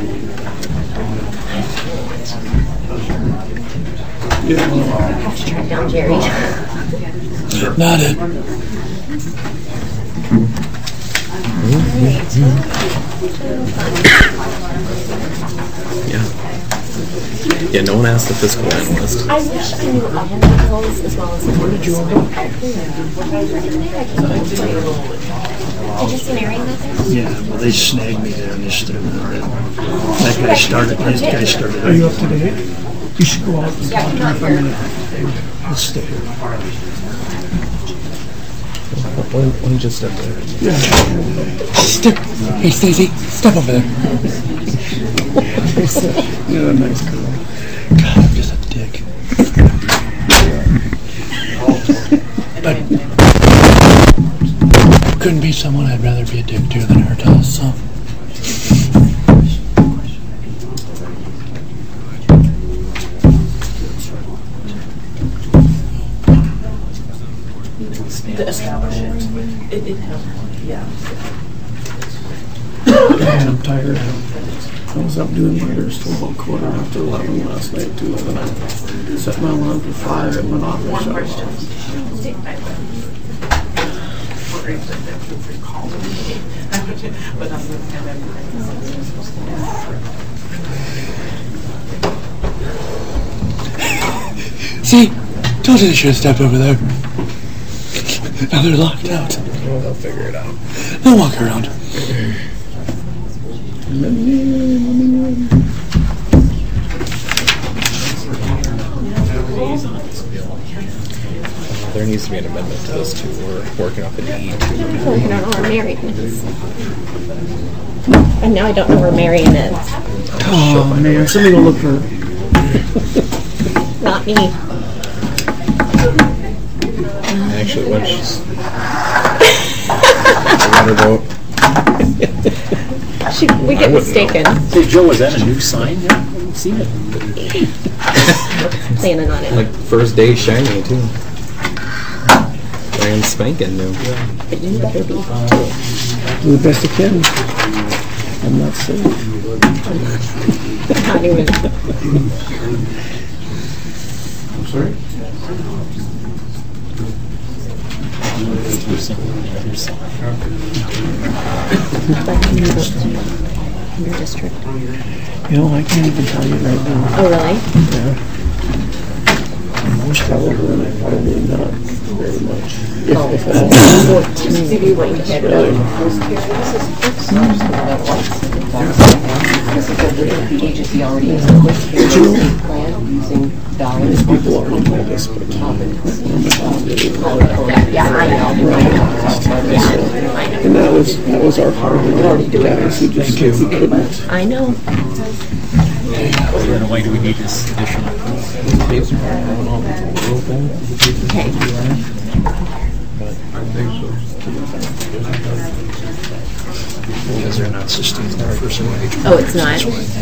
Have to track down Jerry. Not it. Yeah. Yeah, no one asked the fiscal analyst. I wish I knew other bills as well as the one. Did you see Mary in that thing? Yeah, well, they snagged me there and they stood there. That guy started, this guy started. Are you up to date? You should go out and talk to him for a minute. Let's stay here. Let him, let him just step there. Yeah. Step. Hey, Stacy, step over there. You're a nice girl. God, I'm just a dick. But couldn't be someone I'd rather be a dick to than her to us, so. To establish it. It, it helped, yeah. Man, I'm tired. I was up doing murders till about quarter after eleven last night too, and I set my alarm for five and went off my shut off. See, told you they should have stepped over there. Now they're locked out. Well, they'll figure it out. They'll walk around. There needs to be an amendment to this too. We're working off a D E two. I don't know where Marion is. And now I don't know where Marion is. Oh, man, somebody go look for her. Not me. Actually, when she's... I let her vote. She, we get mistaken. Hey, Joe, is that a new sign? Yeah, I haven't seen it. Planning on it. Like, first day shiny, too. Brand spanking new. But you better be. Do the best I can. I'm not safe. Not even. I'm sorry? Your district. You know, I can't even tell you right now. Oh, really? Yeah. Most probably, and I probably not very much. If, Oh, if at all. fourteen. Really? The agency already has a quick state plan using dollars. These people already know this, but Yeah, I know. and that was that was our hard guys who just who couldn't. I know. Why do we need this additional? Okay. Because they're not sustained their first wage. Oh, it's not?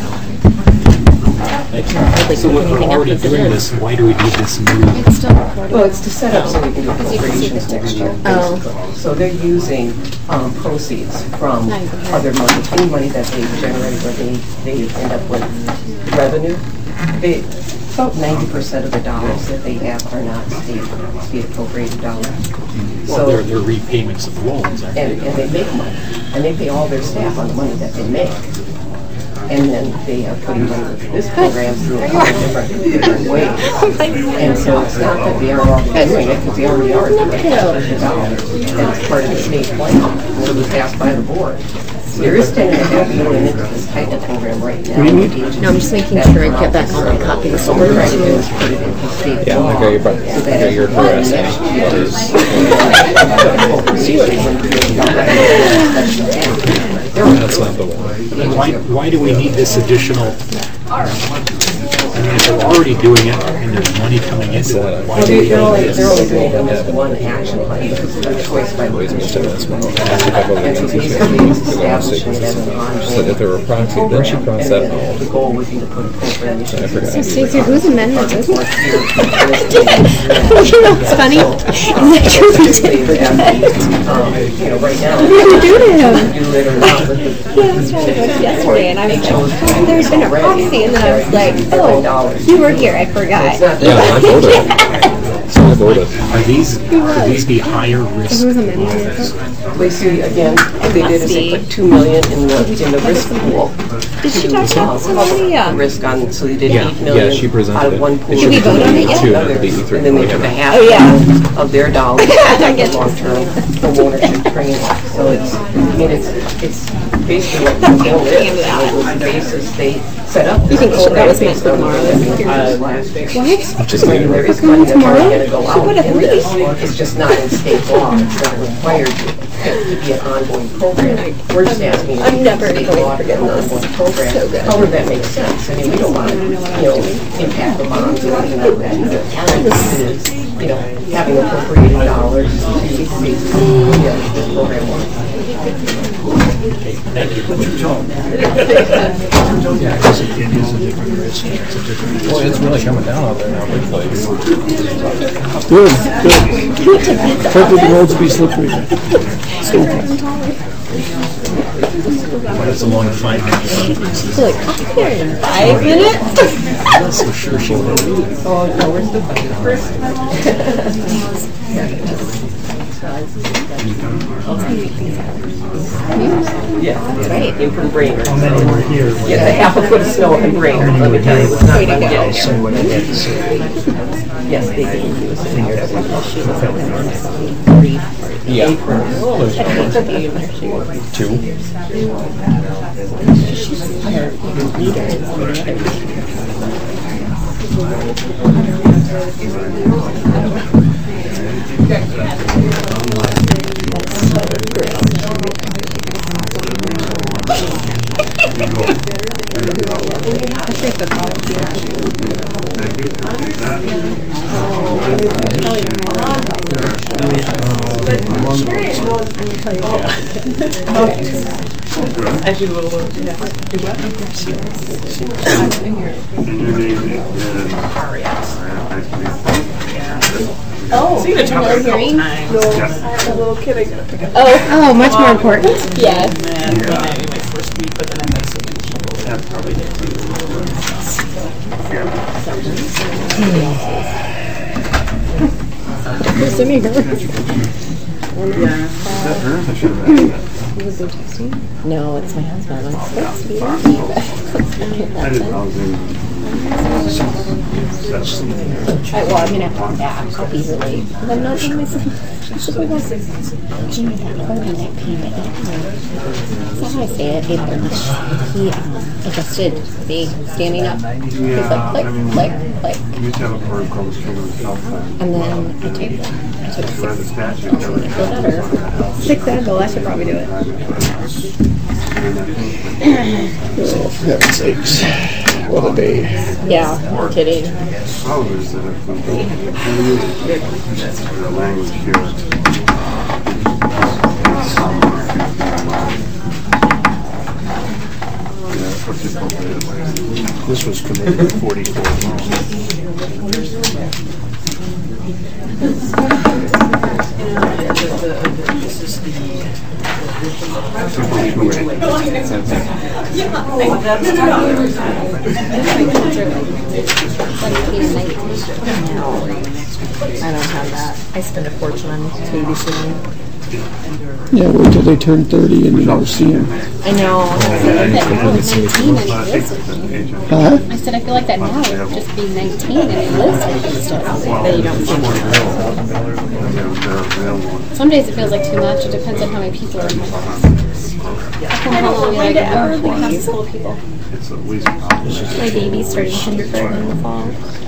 So when we're already doing this, why do we need this new? It's still recording. Well, it's to set up so we can do appropriations next year. Oh. So they're using um, proceeds from other money, any money that they generate where they, they end up with revenue. They, about ninety percent of the dollars that they have are not state, state appropriated dollars. Well, So, they're, they're repayments of loans, aren't and, they? and they make money, and they pay all their staff on the money that they make. And then they are putting money into this program through a couple different, different ways. And so it's not that they are doing it, because they already are doing it. And it's part of the state plan, and it was passed by the board. There is ten and a half million into this type of program right now. No, I'm just making sure I get back all my copies. So what we're trying to do is put it into state Yeah, law. okay, but so that okay, you're starting correct. next year, That's not the one. Why, why do we need this additional If they're already doing it and there's money coming into it, why Well, do we they're have only, this? they're only doing them as one action plan, because it's a choice by the commission. And so basically, it's establishing it as an ongoing. But if there were proxy, then she crossed that And out. the goal would be to put appropriations. I forgot. So Stacey, whose amendment is it? It's You know what's funny? Is that true? Um, you know, right now. What did you do to him? Do it or not, but the. Yeah, I was trying to go yesterday, and I was like, oh, there's been a proxy, and then I was like, oh, you were here, I forgot. Yeah, I voted. So I voted. Are these, could these be higher risk? Whose amendment is it? We see, again, what they did is they put two million in the, in the risk pool. Did she talk about somebody? The Yeah. risk on, so they did Yeah, eight yeah, million she presented out of it. one It pool. should be voted on it yet? Two, and then the D E three. And then they took a half Oh, yeah. of their dollars for long-term homeownership training. So it's, I mean, it's, it's basically what the bill is. It was the basis they set up. You think that was meant based for on tomorrow? uh, last year. What? Just like there is money that's already going to go out in this. It's just not in state law. It's not required to to be an ongoing program. We're just asking. I'm never state going law to to get an forget this. ongoing program. So good. However, that makes sense. I mean, we don't want to, you know, impact the bonds or anything like that. Either. It is, you know, having appropriated dollars to see, you know, this program works. Thank you. It is a different risk, it's a different risk. Boy, it's really coming down out there now, big place. Good, good. Hopefully the roads will be slippery. Still. But it's a long five minutes. Like, I'll be there in five minutes? So sure she will. Oh, no, we're still fighting first. Yeah, that's right. In from Brainerd. How many were here? Yes, a half a foot of snow in Brainerd, let me tell you, it's not Way to fun go. getting Say there. what I had to say. Yes, they did. He was sitting here that one. Yeah. Well, there's two. I should have looked. And your name is? Oh, See the top no hearing? No, a little kid I gotta pick up. Oh, oh, much more important? Yes. Who's sending her? Was he texting? No, it's my husband. I'm supposed to be working, but I didn't know. I, well, I'm gonna have to come back. I'll be late. I'm not doing myself. Should we go see? She made that program that came at eight thirty. Is that how I say it? eight thirty. He um, adjusted the standing up. He's like click, click, click. You used to have a program called the Children's Health Plan. And then I took I took You read the six. statute. Feel better. Six edible. I should probably do it. Oh, for heaven's sakes. What a day. Yeah, no kidding. Problem is that if we don't the language here, yeah, what's the appropriate language? This was committed forty-four I don't have that. I spend a fortune on babysitting. Yeah, wait till they turn thirty and you never see them. I know. I feel like that now at nineteen and he lives with me. Huh? I said I feel like that now, just being nineteen and he lives with me still. That you don't see him. Some days it feels like too much. It depends on how many people are in my house. I don't find it ever the house full of people. It's at least. My baby's starting kindergarten in the fall.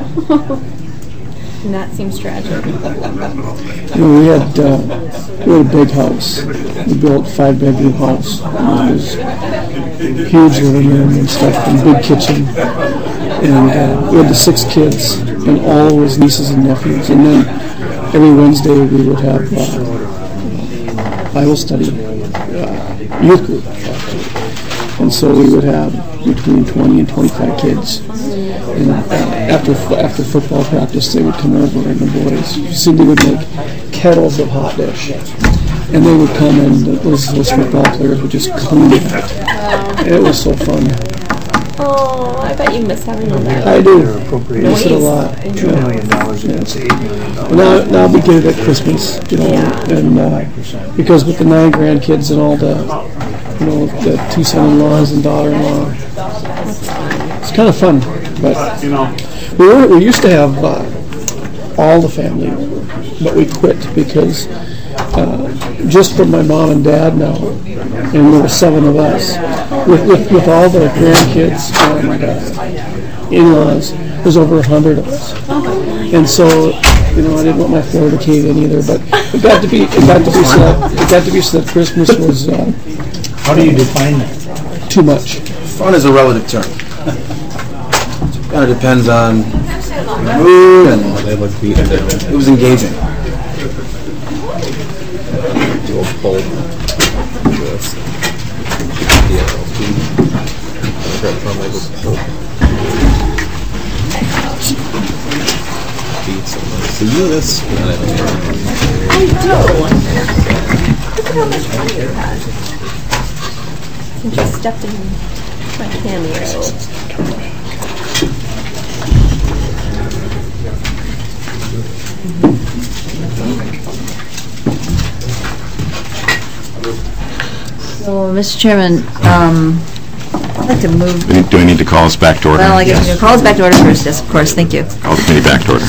And that seems tragic. You know, we had, uh, we had a big house. We built a five-bedroom house. It was huge living room and stuff, and big kitchen. And uh, we had the six kids, and all of his nieces and nephews. And then every Wednesday we would have uh, Bible study, uh, youth group. And so we would have between twenty and twenty-five kids. And uh, after after football practice, they would come over, and the boys, Cindy would make kettles of hot dish. And they would come in, those, those football players would just clean it. And it was so fun. Oh, I bet you miss having them there. I do. Miss it a lot. Two million dollars against eight million dollars. Now, now we get it at Christmas, you know, and uh, because with the nine grandkids and all the, you know, the two son-in-laws and daughter-in-law, it's kind of fun. But you know, we were we used to have uh, all the family over, but we quit because uh, just from my mom and dad now, and there were seven of us. With, with, with all the grandkids, oh my God, in-laws, there's over a hundred of us. And so, you know, I didn't want my floor to cave in either, but it got to be, it got to be so that, it got to be so that Christmas was, uh, How do you define that? Too much. Fun is a relative term. Kind of depends on the mood and it was engaging. Do a poll. This. So you this? I do. Look at how much money you had. You just stepped in my cameo. So, Mister Chairman, um, I'd like to move. Do do we need to call us back to order? Well, I guess we'll call us back to order first. Yes, of course. Thank you. Call the committee back to order.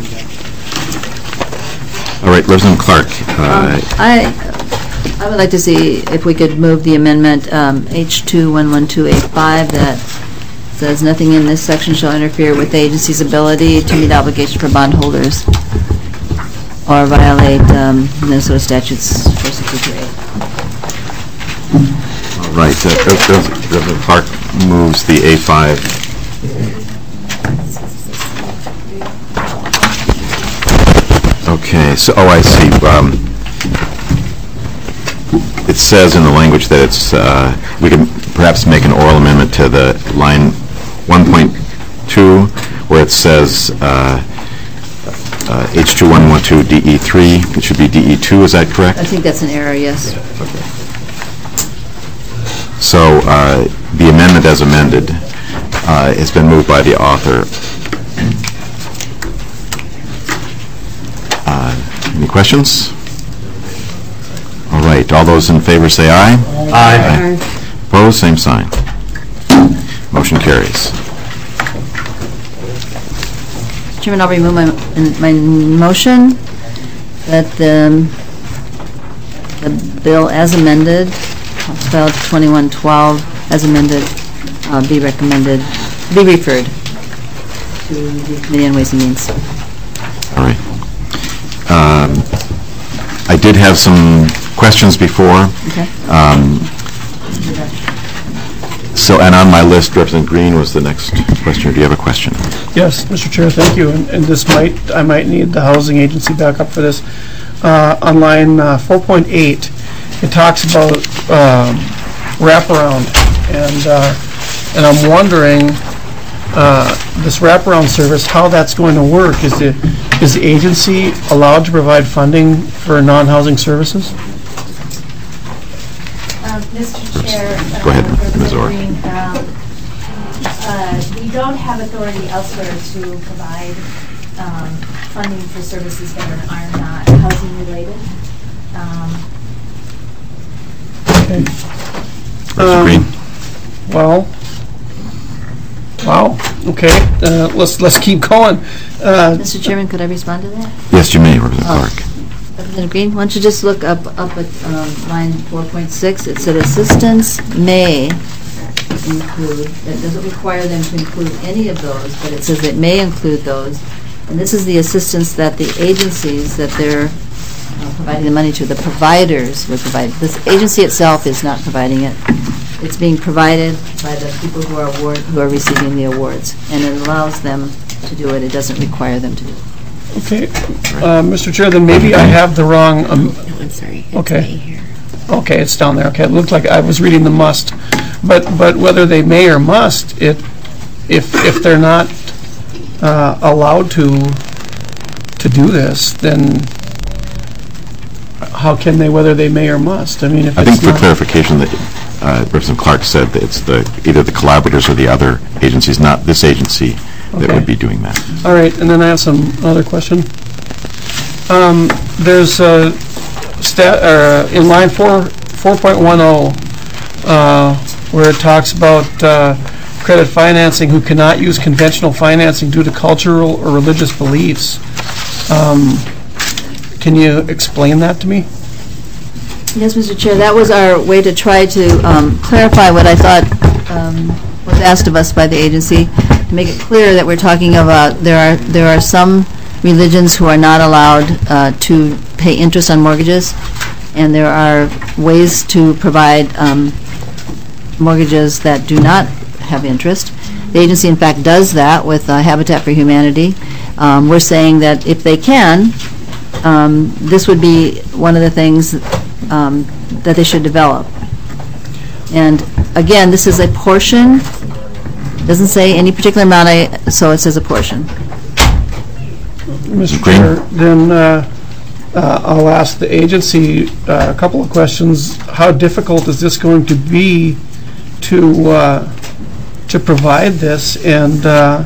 All right, Representative Clark. Uh, Um, I, I would like to see if we could move the amendment um, H two one one two eight five that says nothing in this section shall interfere with the agency's ability to meet obligations for bondholders or violate um, Minnesota statutes four sixty-three. All right, uh, Representative Clark moves the A five. Okay, so, oh, I see. Um, it says in the language that it's, uh, we can perhaps make an oral amendment to the line one point two where it says uh, uh, H two one one two D E three. It should be D E two, is that correct? I think that's an error, yes. Okay. So uh, the amendment as amended uh, has been moved by the author. Uh, any questions? All right, all those in favor say aye. Aye. Aye. Opposed, same sign. Motion carries. Mister Chairman, I'll remove my, my motion that the, the bill as amended, House File twenty-one twelve as amended, uh, be recommended, be referred to the Committee on Ways and Means. All right. Um, I did have some questions before. Okay. Um, so, and on my list, Representative Green was the next question. Do you have a question? Yes, Mister Chair, thank you. And, and this might, I might need the housing agency back up for this. Uh, on line uh, four point eight, it talks about um, wraparound, and uh, and I'm wondering uh, this wraparound service, how that's going to work. Is the is the agency allowed to provide funding for non-housing services? Um, Mister Chair. Go ahead, uh, Miz Orr. Green, um, uh, we don't have authority elsewhere to provide um, funding for services that are, are not housing related. Um, Okay. Mister Um, Green. Well, wow. Okay. Uh, let's let's keep going. Uh, Mister Chairman, could I respond to that? Yes, you may, Representative Oh. Clark. Representative Green, why don't you just look up up at um, line four point six? It said assistance may include, it doesn't require them to include any of those, but it says it may include those. And this is the assistance that the agencies that they're uh, providing the money to, the providers would provide. This agency itself is not providing it. it's being provided by the people who are award, who are receiving the awards, and it allows them to do it. It doesn't require them to do it. Okay, uh, Mister Chair, then maybe I have the wrong. Um, No, I'm sorry. It's Okay. way here. Okay, it's down there. Okay, it looked like I was reading the must, but but whether they may or must, it if if they're not uh, allowed to to do this, then how can they? Whether they may or must? I mean, if I it's think for not, clarification that uh, Representative Clark said that it's the either the collaborators or the other agencies, not this agency, that Okay. would be doing that. All right, and then I have some other question. Um, there's a stat uh, in line four four point one zero uh, where it talks about uh, credit financing who cannot use conventional financing due to cultural or religious beliefs. Um, can you explain that to me? Yes, Mister Chair, that was our way to try to um, clarify what I thought um, was asked of us by the agency, to make it clear that we're talking about there are there are some religions who are not allowed uh, to pay interest on mortgages, and there are ways to provide um, mortgages that do not have interest. The agency, in fact, does that with uh, Habitat for Humanity. Um, we're saying that if they can, um, this would be one of the things um, that they should develop. And again, this is a portion. Doesn't say any particular amount, I, so it says a portion. Mister Chair, then uh, uh, I'll ask the agency uh, a couple of questions. How difficult is this going to be to uh, to provide this, and uh,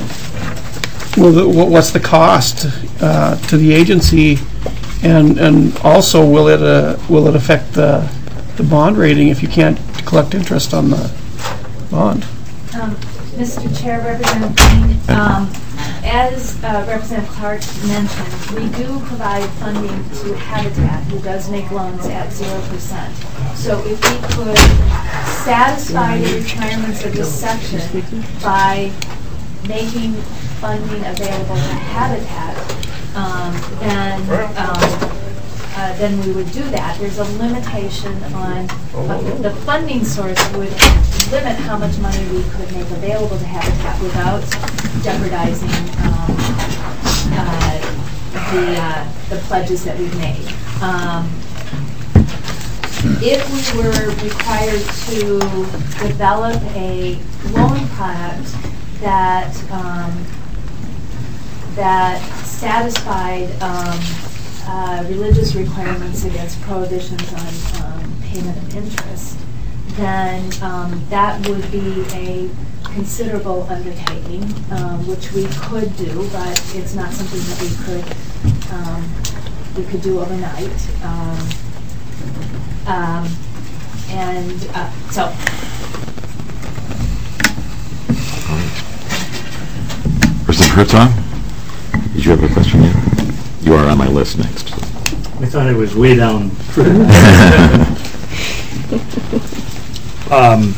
will the, what's the cost uh, to the agency, and and also will it uh, will it affect the the bond rating if you can't collect interest on the bond? Um, Mister Chair, Representative Green, um, as uh, Representative Clark mentioned, we do provide funding to Habitat, who does make loans at zero percent. So if we could satisfy the requirements of this section by making funding available to Habitat, um, then um, uh, then we would do that. There's a limitation on uh, the funding source would limit how much money we could make available to Habitat without jeopardizing um, uh, the uh, the pledges that we've made. Um, if we were required to develop a loan product that um, that satisfied um, uh, religious requirements against prohibitions on um, payment of interest, then um, that would be a considerable undertaking, um, which we could do, but it's not something that we could um, we could do overnight. Um, um, and uh, so. Representative Herzog, did you have a question yet? You are on my list next. I thought I was way down. um,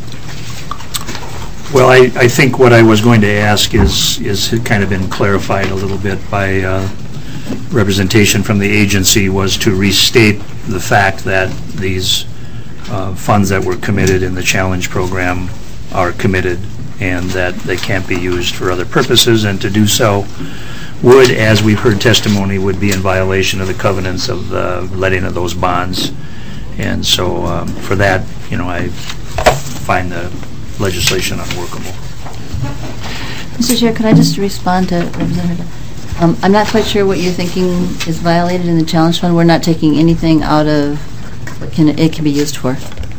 well, I, I think what I was going to ask is is kind of been clarified a little bit by uh, representation from the agency, was to restate the fact that these uh, funds that were committed in the challenge program are committed and that they can't be used for other purposes, and to do so would, as we've heard testimony, would be in violation of the covenants of the letting of those bonds. And so um, for that, you know, I find the legislation unworkable. Mister Chair, could I just respond to Representative? Um, I'm not quite sure what you're thinking is violated in the challenge fund. We're not taking anything out of what can it can be used for.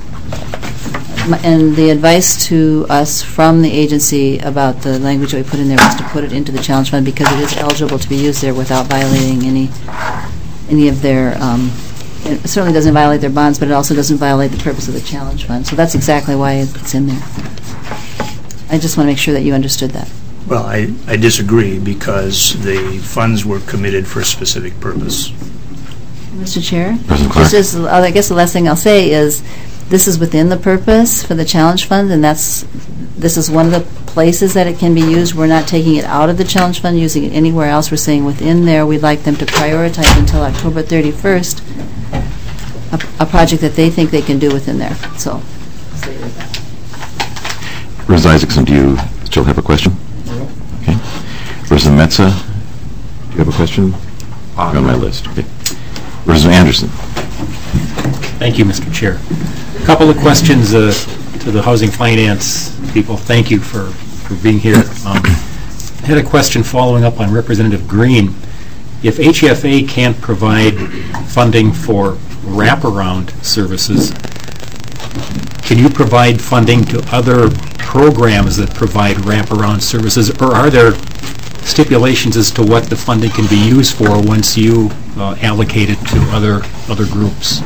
And the advice to us from the agency about the language that we put in there was to put it into the challenge fund because it is eligible to be used there without violating any any of their, um, it certainly doesn't violate their bonds, but it also doesn't violate the purpose of the challenge fund. So that's exactly why it's in there. I just want to make sure that you understood that. Well, I, I disagree, because the funds were committed for a specific purpose. Mister Chair? President Clark. This is, I guess the last thing I'll say is this is within the purpose for the challenge fund, and that's this is one of the places that it can be used. We're not taking it out of the challenge fund, using it anywhere else. We're saying within there we'd like them to prioritize until October thirty-first a, a project that they think they can do within there. So, so Representative Isaacson, do you still have a question? Okay. Representative Metza, do you have a question? Uh, on my list. Okay. Representative Anderson. Thank you, Mister Chair. A couple of questions uh, to the housing finance people. Thank you for, for being here. Um, I had a question following up on Representative Green. If H F A can't provide funding for wraparound services, can you provide funding to other programs that provide wraparound services, or are there stipulations as to what the funding can be used for once you uh, allocate it to other other groups?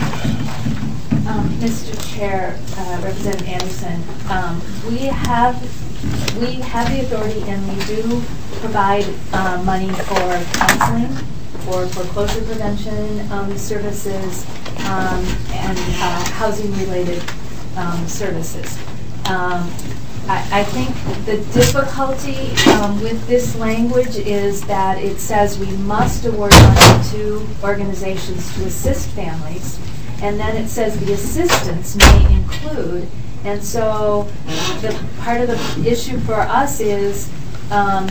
Um, Mister Chair, uh, Representative Anderson, um, we have we have the authority, and we do provide uh, money for counseling, for foreclosure prevention um, services, um, and uh, housing-related um, services. Um, I, I think the difficulty um, with this language is that it says we must award money to organizations to assist families, and then it says the assistance may include. And so the part of the issue for us is, um,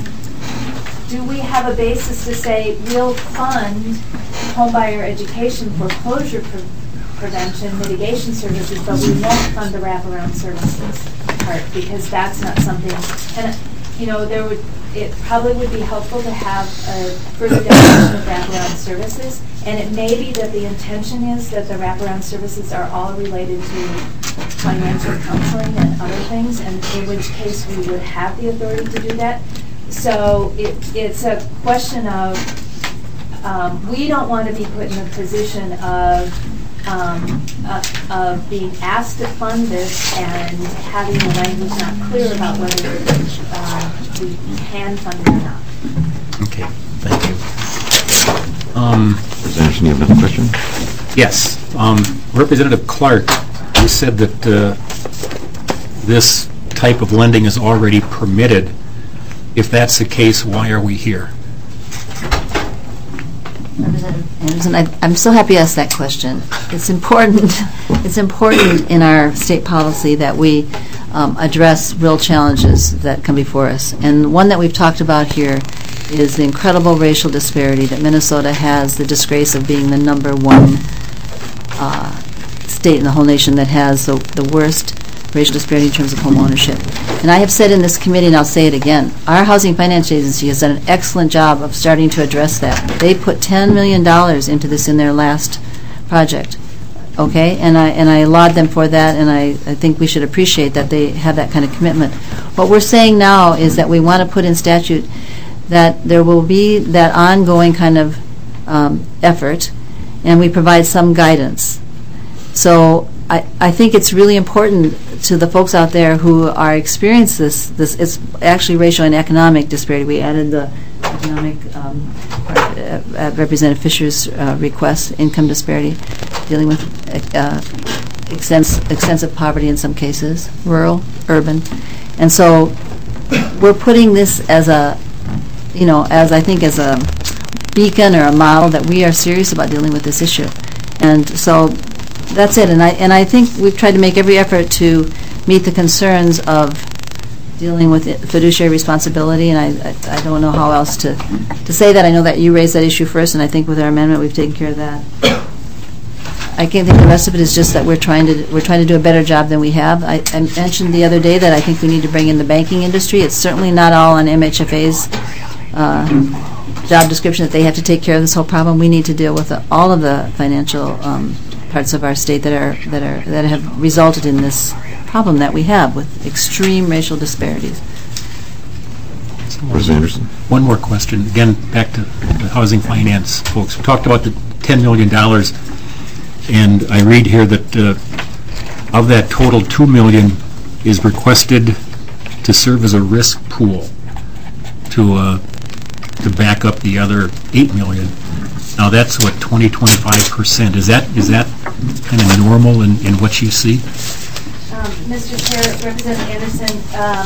do we have a basis to say we'll fund homebuyer education, foreclosure pre prevention, mitigation services, but we won't fund the wraparound services part, because that's not something, and you know, there would, it probably would be helpful to have a further definition of wraparound services, and it may be that the intention is that the wraparound services are all related to financial counseling and other things, and in which case we would have the authority to do that. So it, it's a question of, um, we don't want to be put in a position of Um, uh, of being asked to fund this and having the language not clear about whether uh, we can fund it or not. Okay, thank you. Um, Representative, you have another question? yes. Um, Representative Clark, you said that uh, this type of lending is already permitted. If that's the case, why are we here? Representative Anderson, I, I'm so happy you asked that question. It's important. It's important in our state policy that we um, address real challenges that come before us. And one that we've talked about here is the incredible racial disparity that Minnesota has, the disgrace of being the number one uh, state in the whole nation that has the, the worst racial disparity in terms of home ownership. And I have said in this committee, and I'll say it again, our Housing Finance Agency has done an excellent job of starting to address that. They put ten million dollars into this in their last project, okay? And I, and I laud them for that, and I, I think we should appreciate that they have that kind of commitment. What we're saying now is that we want to put in statute that there will be that ongoing kind of um, effort, and we provide some guidance. So I, I think it's really important to the folks out there who are experiencing this, this it's actually racial and economic disparity. We added the economic, um, uh, uh, Representative Fisher's uh, request, income disparity, dealing with uh, extensive, extensive poverty in some cases, rural, urban. And so we're putting this as a, you know, as I think as a beacon or a model that we are serious about dealing with this issue. And so that's it, and I and I think we've tried to make every effort to meet the concerns of dealing with fiduciary responsibility, and I, I, I don't know how else to, to say that. I know that you raised that issue first, and I think with our amendment we've taken care of that. I can't think the rest of it is just that we're trying to we're trying to do a better job than we have. I, I mentioned the other day that I think we need to bring in the banking industry. It's certainly not all on M H F A's uh, job description that they have to take care of this whole problem. We need to deal with the, all of the financial um, parts of our state that are that are that have resulted in this problem that we have with extreme racial disparities. Representative Anderson. One more question. Again, back to the housing finance folks. We talked about the ten million dollars, and I read here that uh, of that total, two million dollars is requested to serve as a risk pool to uh, to back up the other eight million dollars. Now that's what, twenty, twenty-five percent. Is that is that kind of normal in, in what you see? Um, Mister Chair, Representative Anderson, um,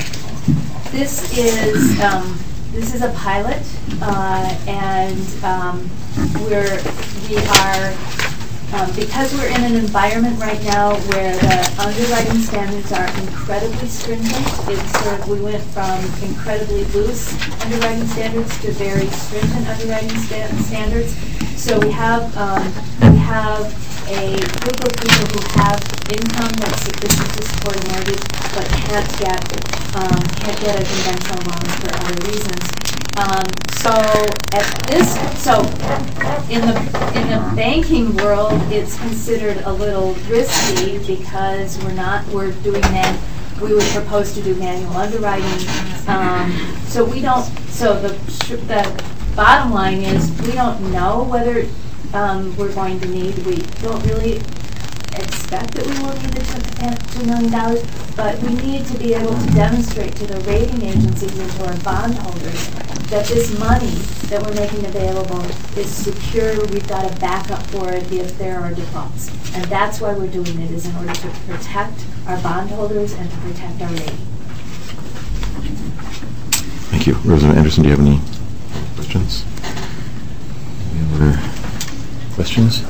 this is um, this is a pilot, uh, and um, we're we are um, because we're in an environment right now where the underwriting standards are incredibly stringent, it's sort of, we went from incredibly loose underwriting standards to very stringent underwriting sta- standards. So we have, um, we have a group of people who have income that's sufficient to support a mortgage, but can't get, um, can't get a conventional loan for other reasons. Um, so at this, so in the in the banking world, it's considered a little risky because we're not we're doing man. We would propose to do manual underwriting. Um, so we don't. So the the bottom line is we don't know whether um, we're going to need. We don't really expect that we will need the two million dollars, but we need to be able to demonstrate to the rating agencies and to our bondholders that this money that we're making available is secure. We've got a backup for it if there are defaults. And that's why we're doing it, is in order to protect our bondholders and to protect our rating. Thank you. Representative Anderson, do you have any questions? Any other questions?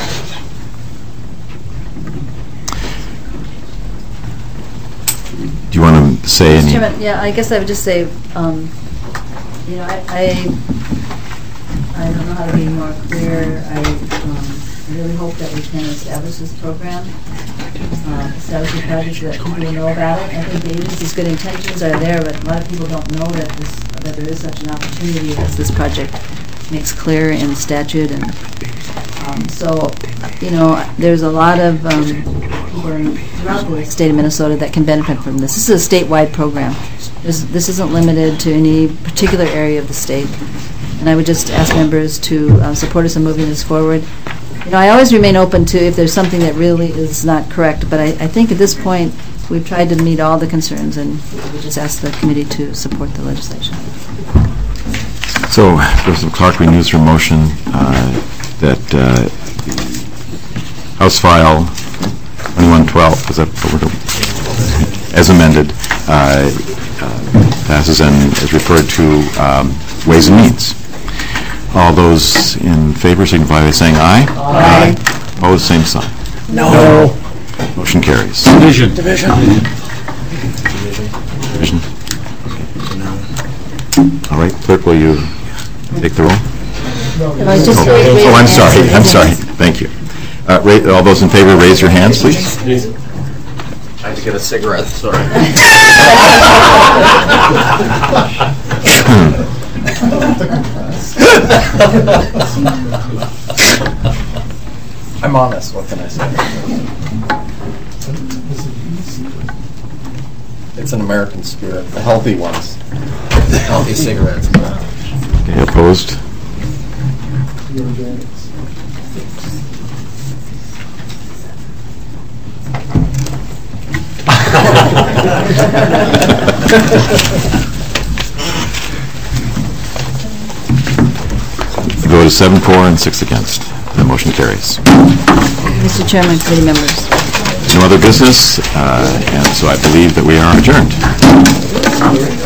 Do you want to say any? Chairman, yeah, I guess I would just say, um, you know, I, I, I don't know how to be more clear. I um, really hope that we can establish this program, uh, establish a project so that people will know about it. I think the agency's good intentions are there, but a lot of people don't know that this that there is such an opportunity as this project makes clear in statute. And um, so, you know, there's a lot of um, people in, throughout the state of Minnesota that can benefit from this. This is a statewide program. This, this isn't limited to any particular area of the state. And I would just ask members to uh, support us in moving this forward. You know, I always remain open to if there's something that really is not correct, but I, I think at this point we've tried to meet all the concerns, and we just ask the committee to support the legislation. So, Representative Clark renews her motion uh, that uh, House File twenty-one twelve, is that what we're doing? As amended, uh, uh, passes and is referred to um, Ways and Means. All those in favor signify by saying aye. Aye. Opposed, same sign. No. No. Motion carries. Division. Division. Division. All right, clerk, will you take the roll? If I just Oh, raise- raise oh, I'm your sorry, hands. I'm sorry. Thank you. Uh, ra- All those in favor, raise your hands, please. I had to get a cigarette, sorry. I'm honest, what can I say? It's an American spirit, the healthy ones. The healthy cigarettes. Okay, opposed? The vote is seven four and six against. The motion carries. Mister Chairman, committee members. No other business, uh, and so I believe that we are adjourned.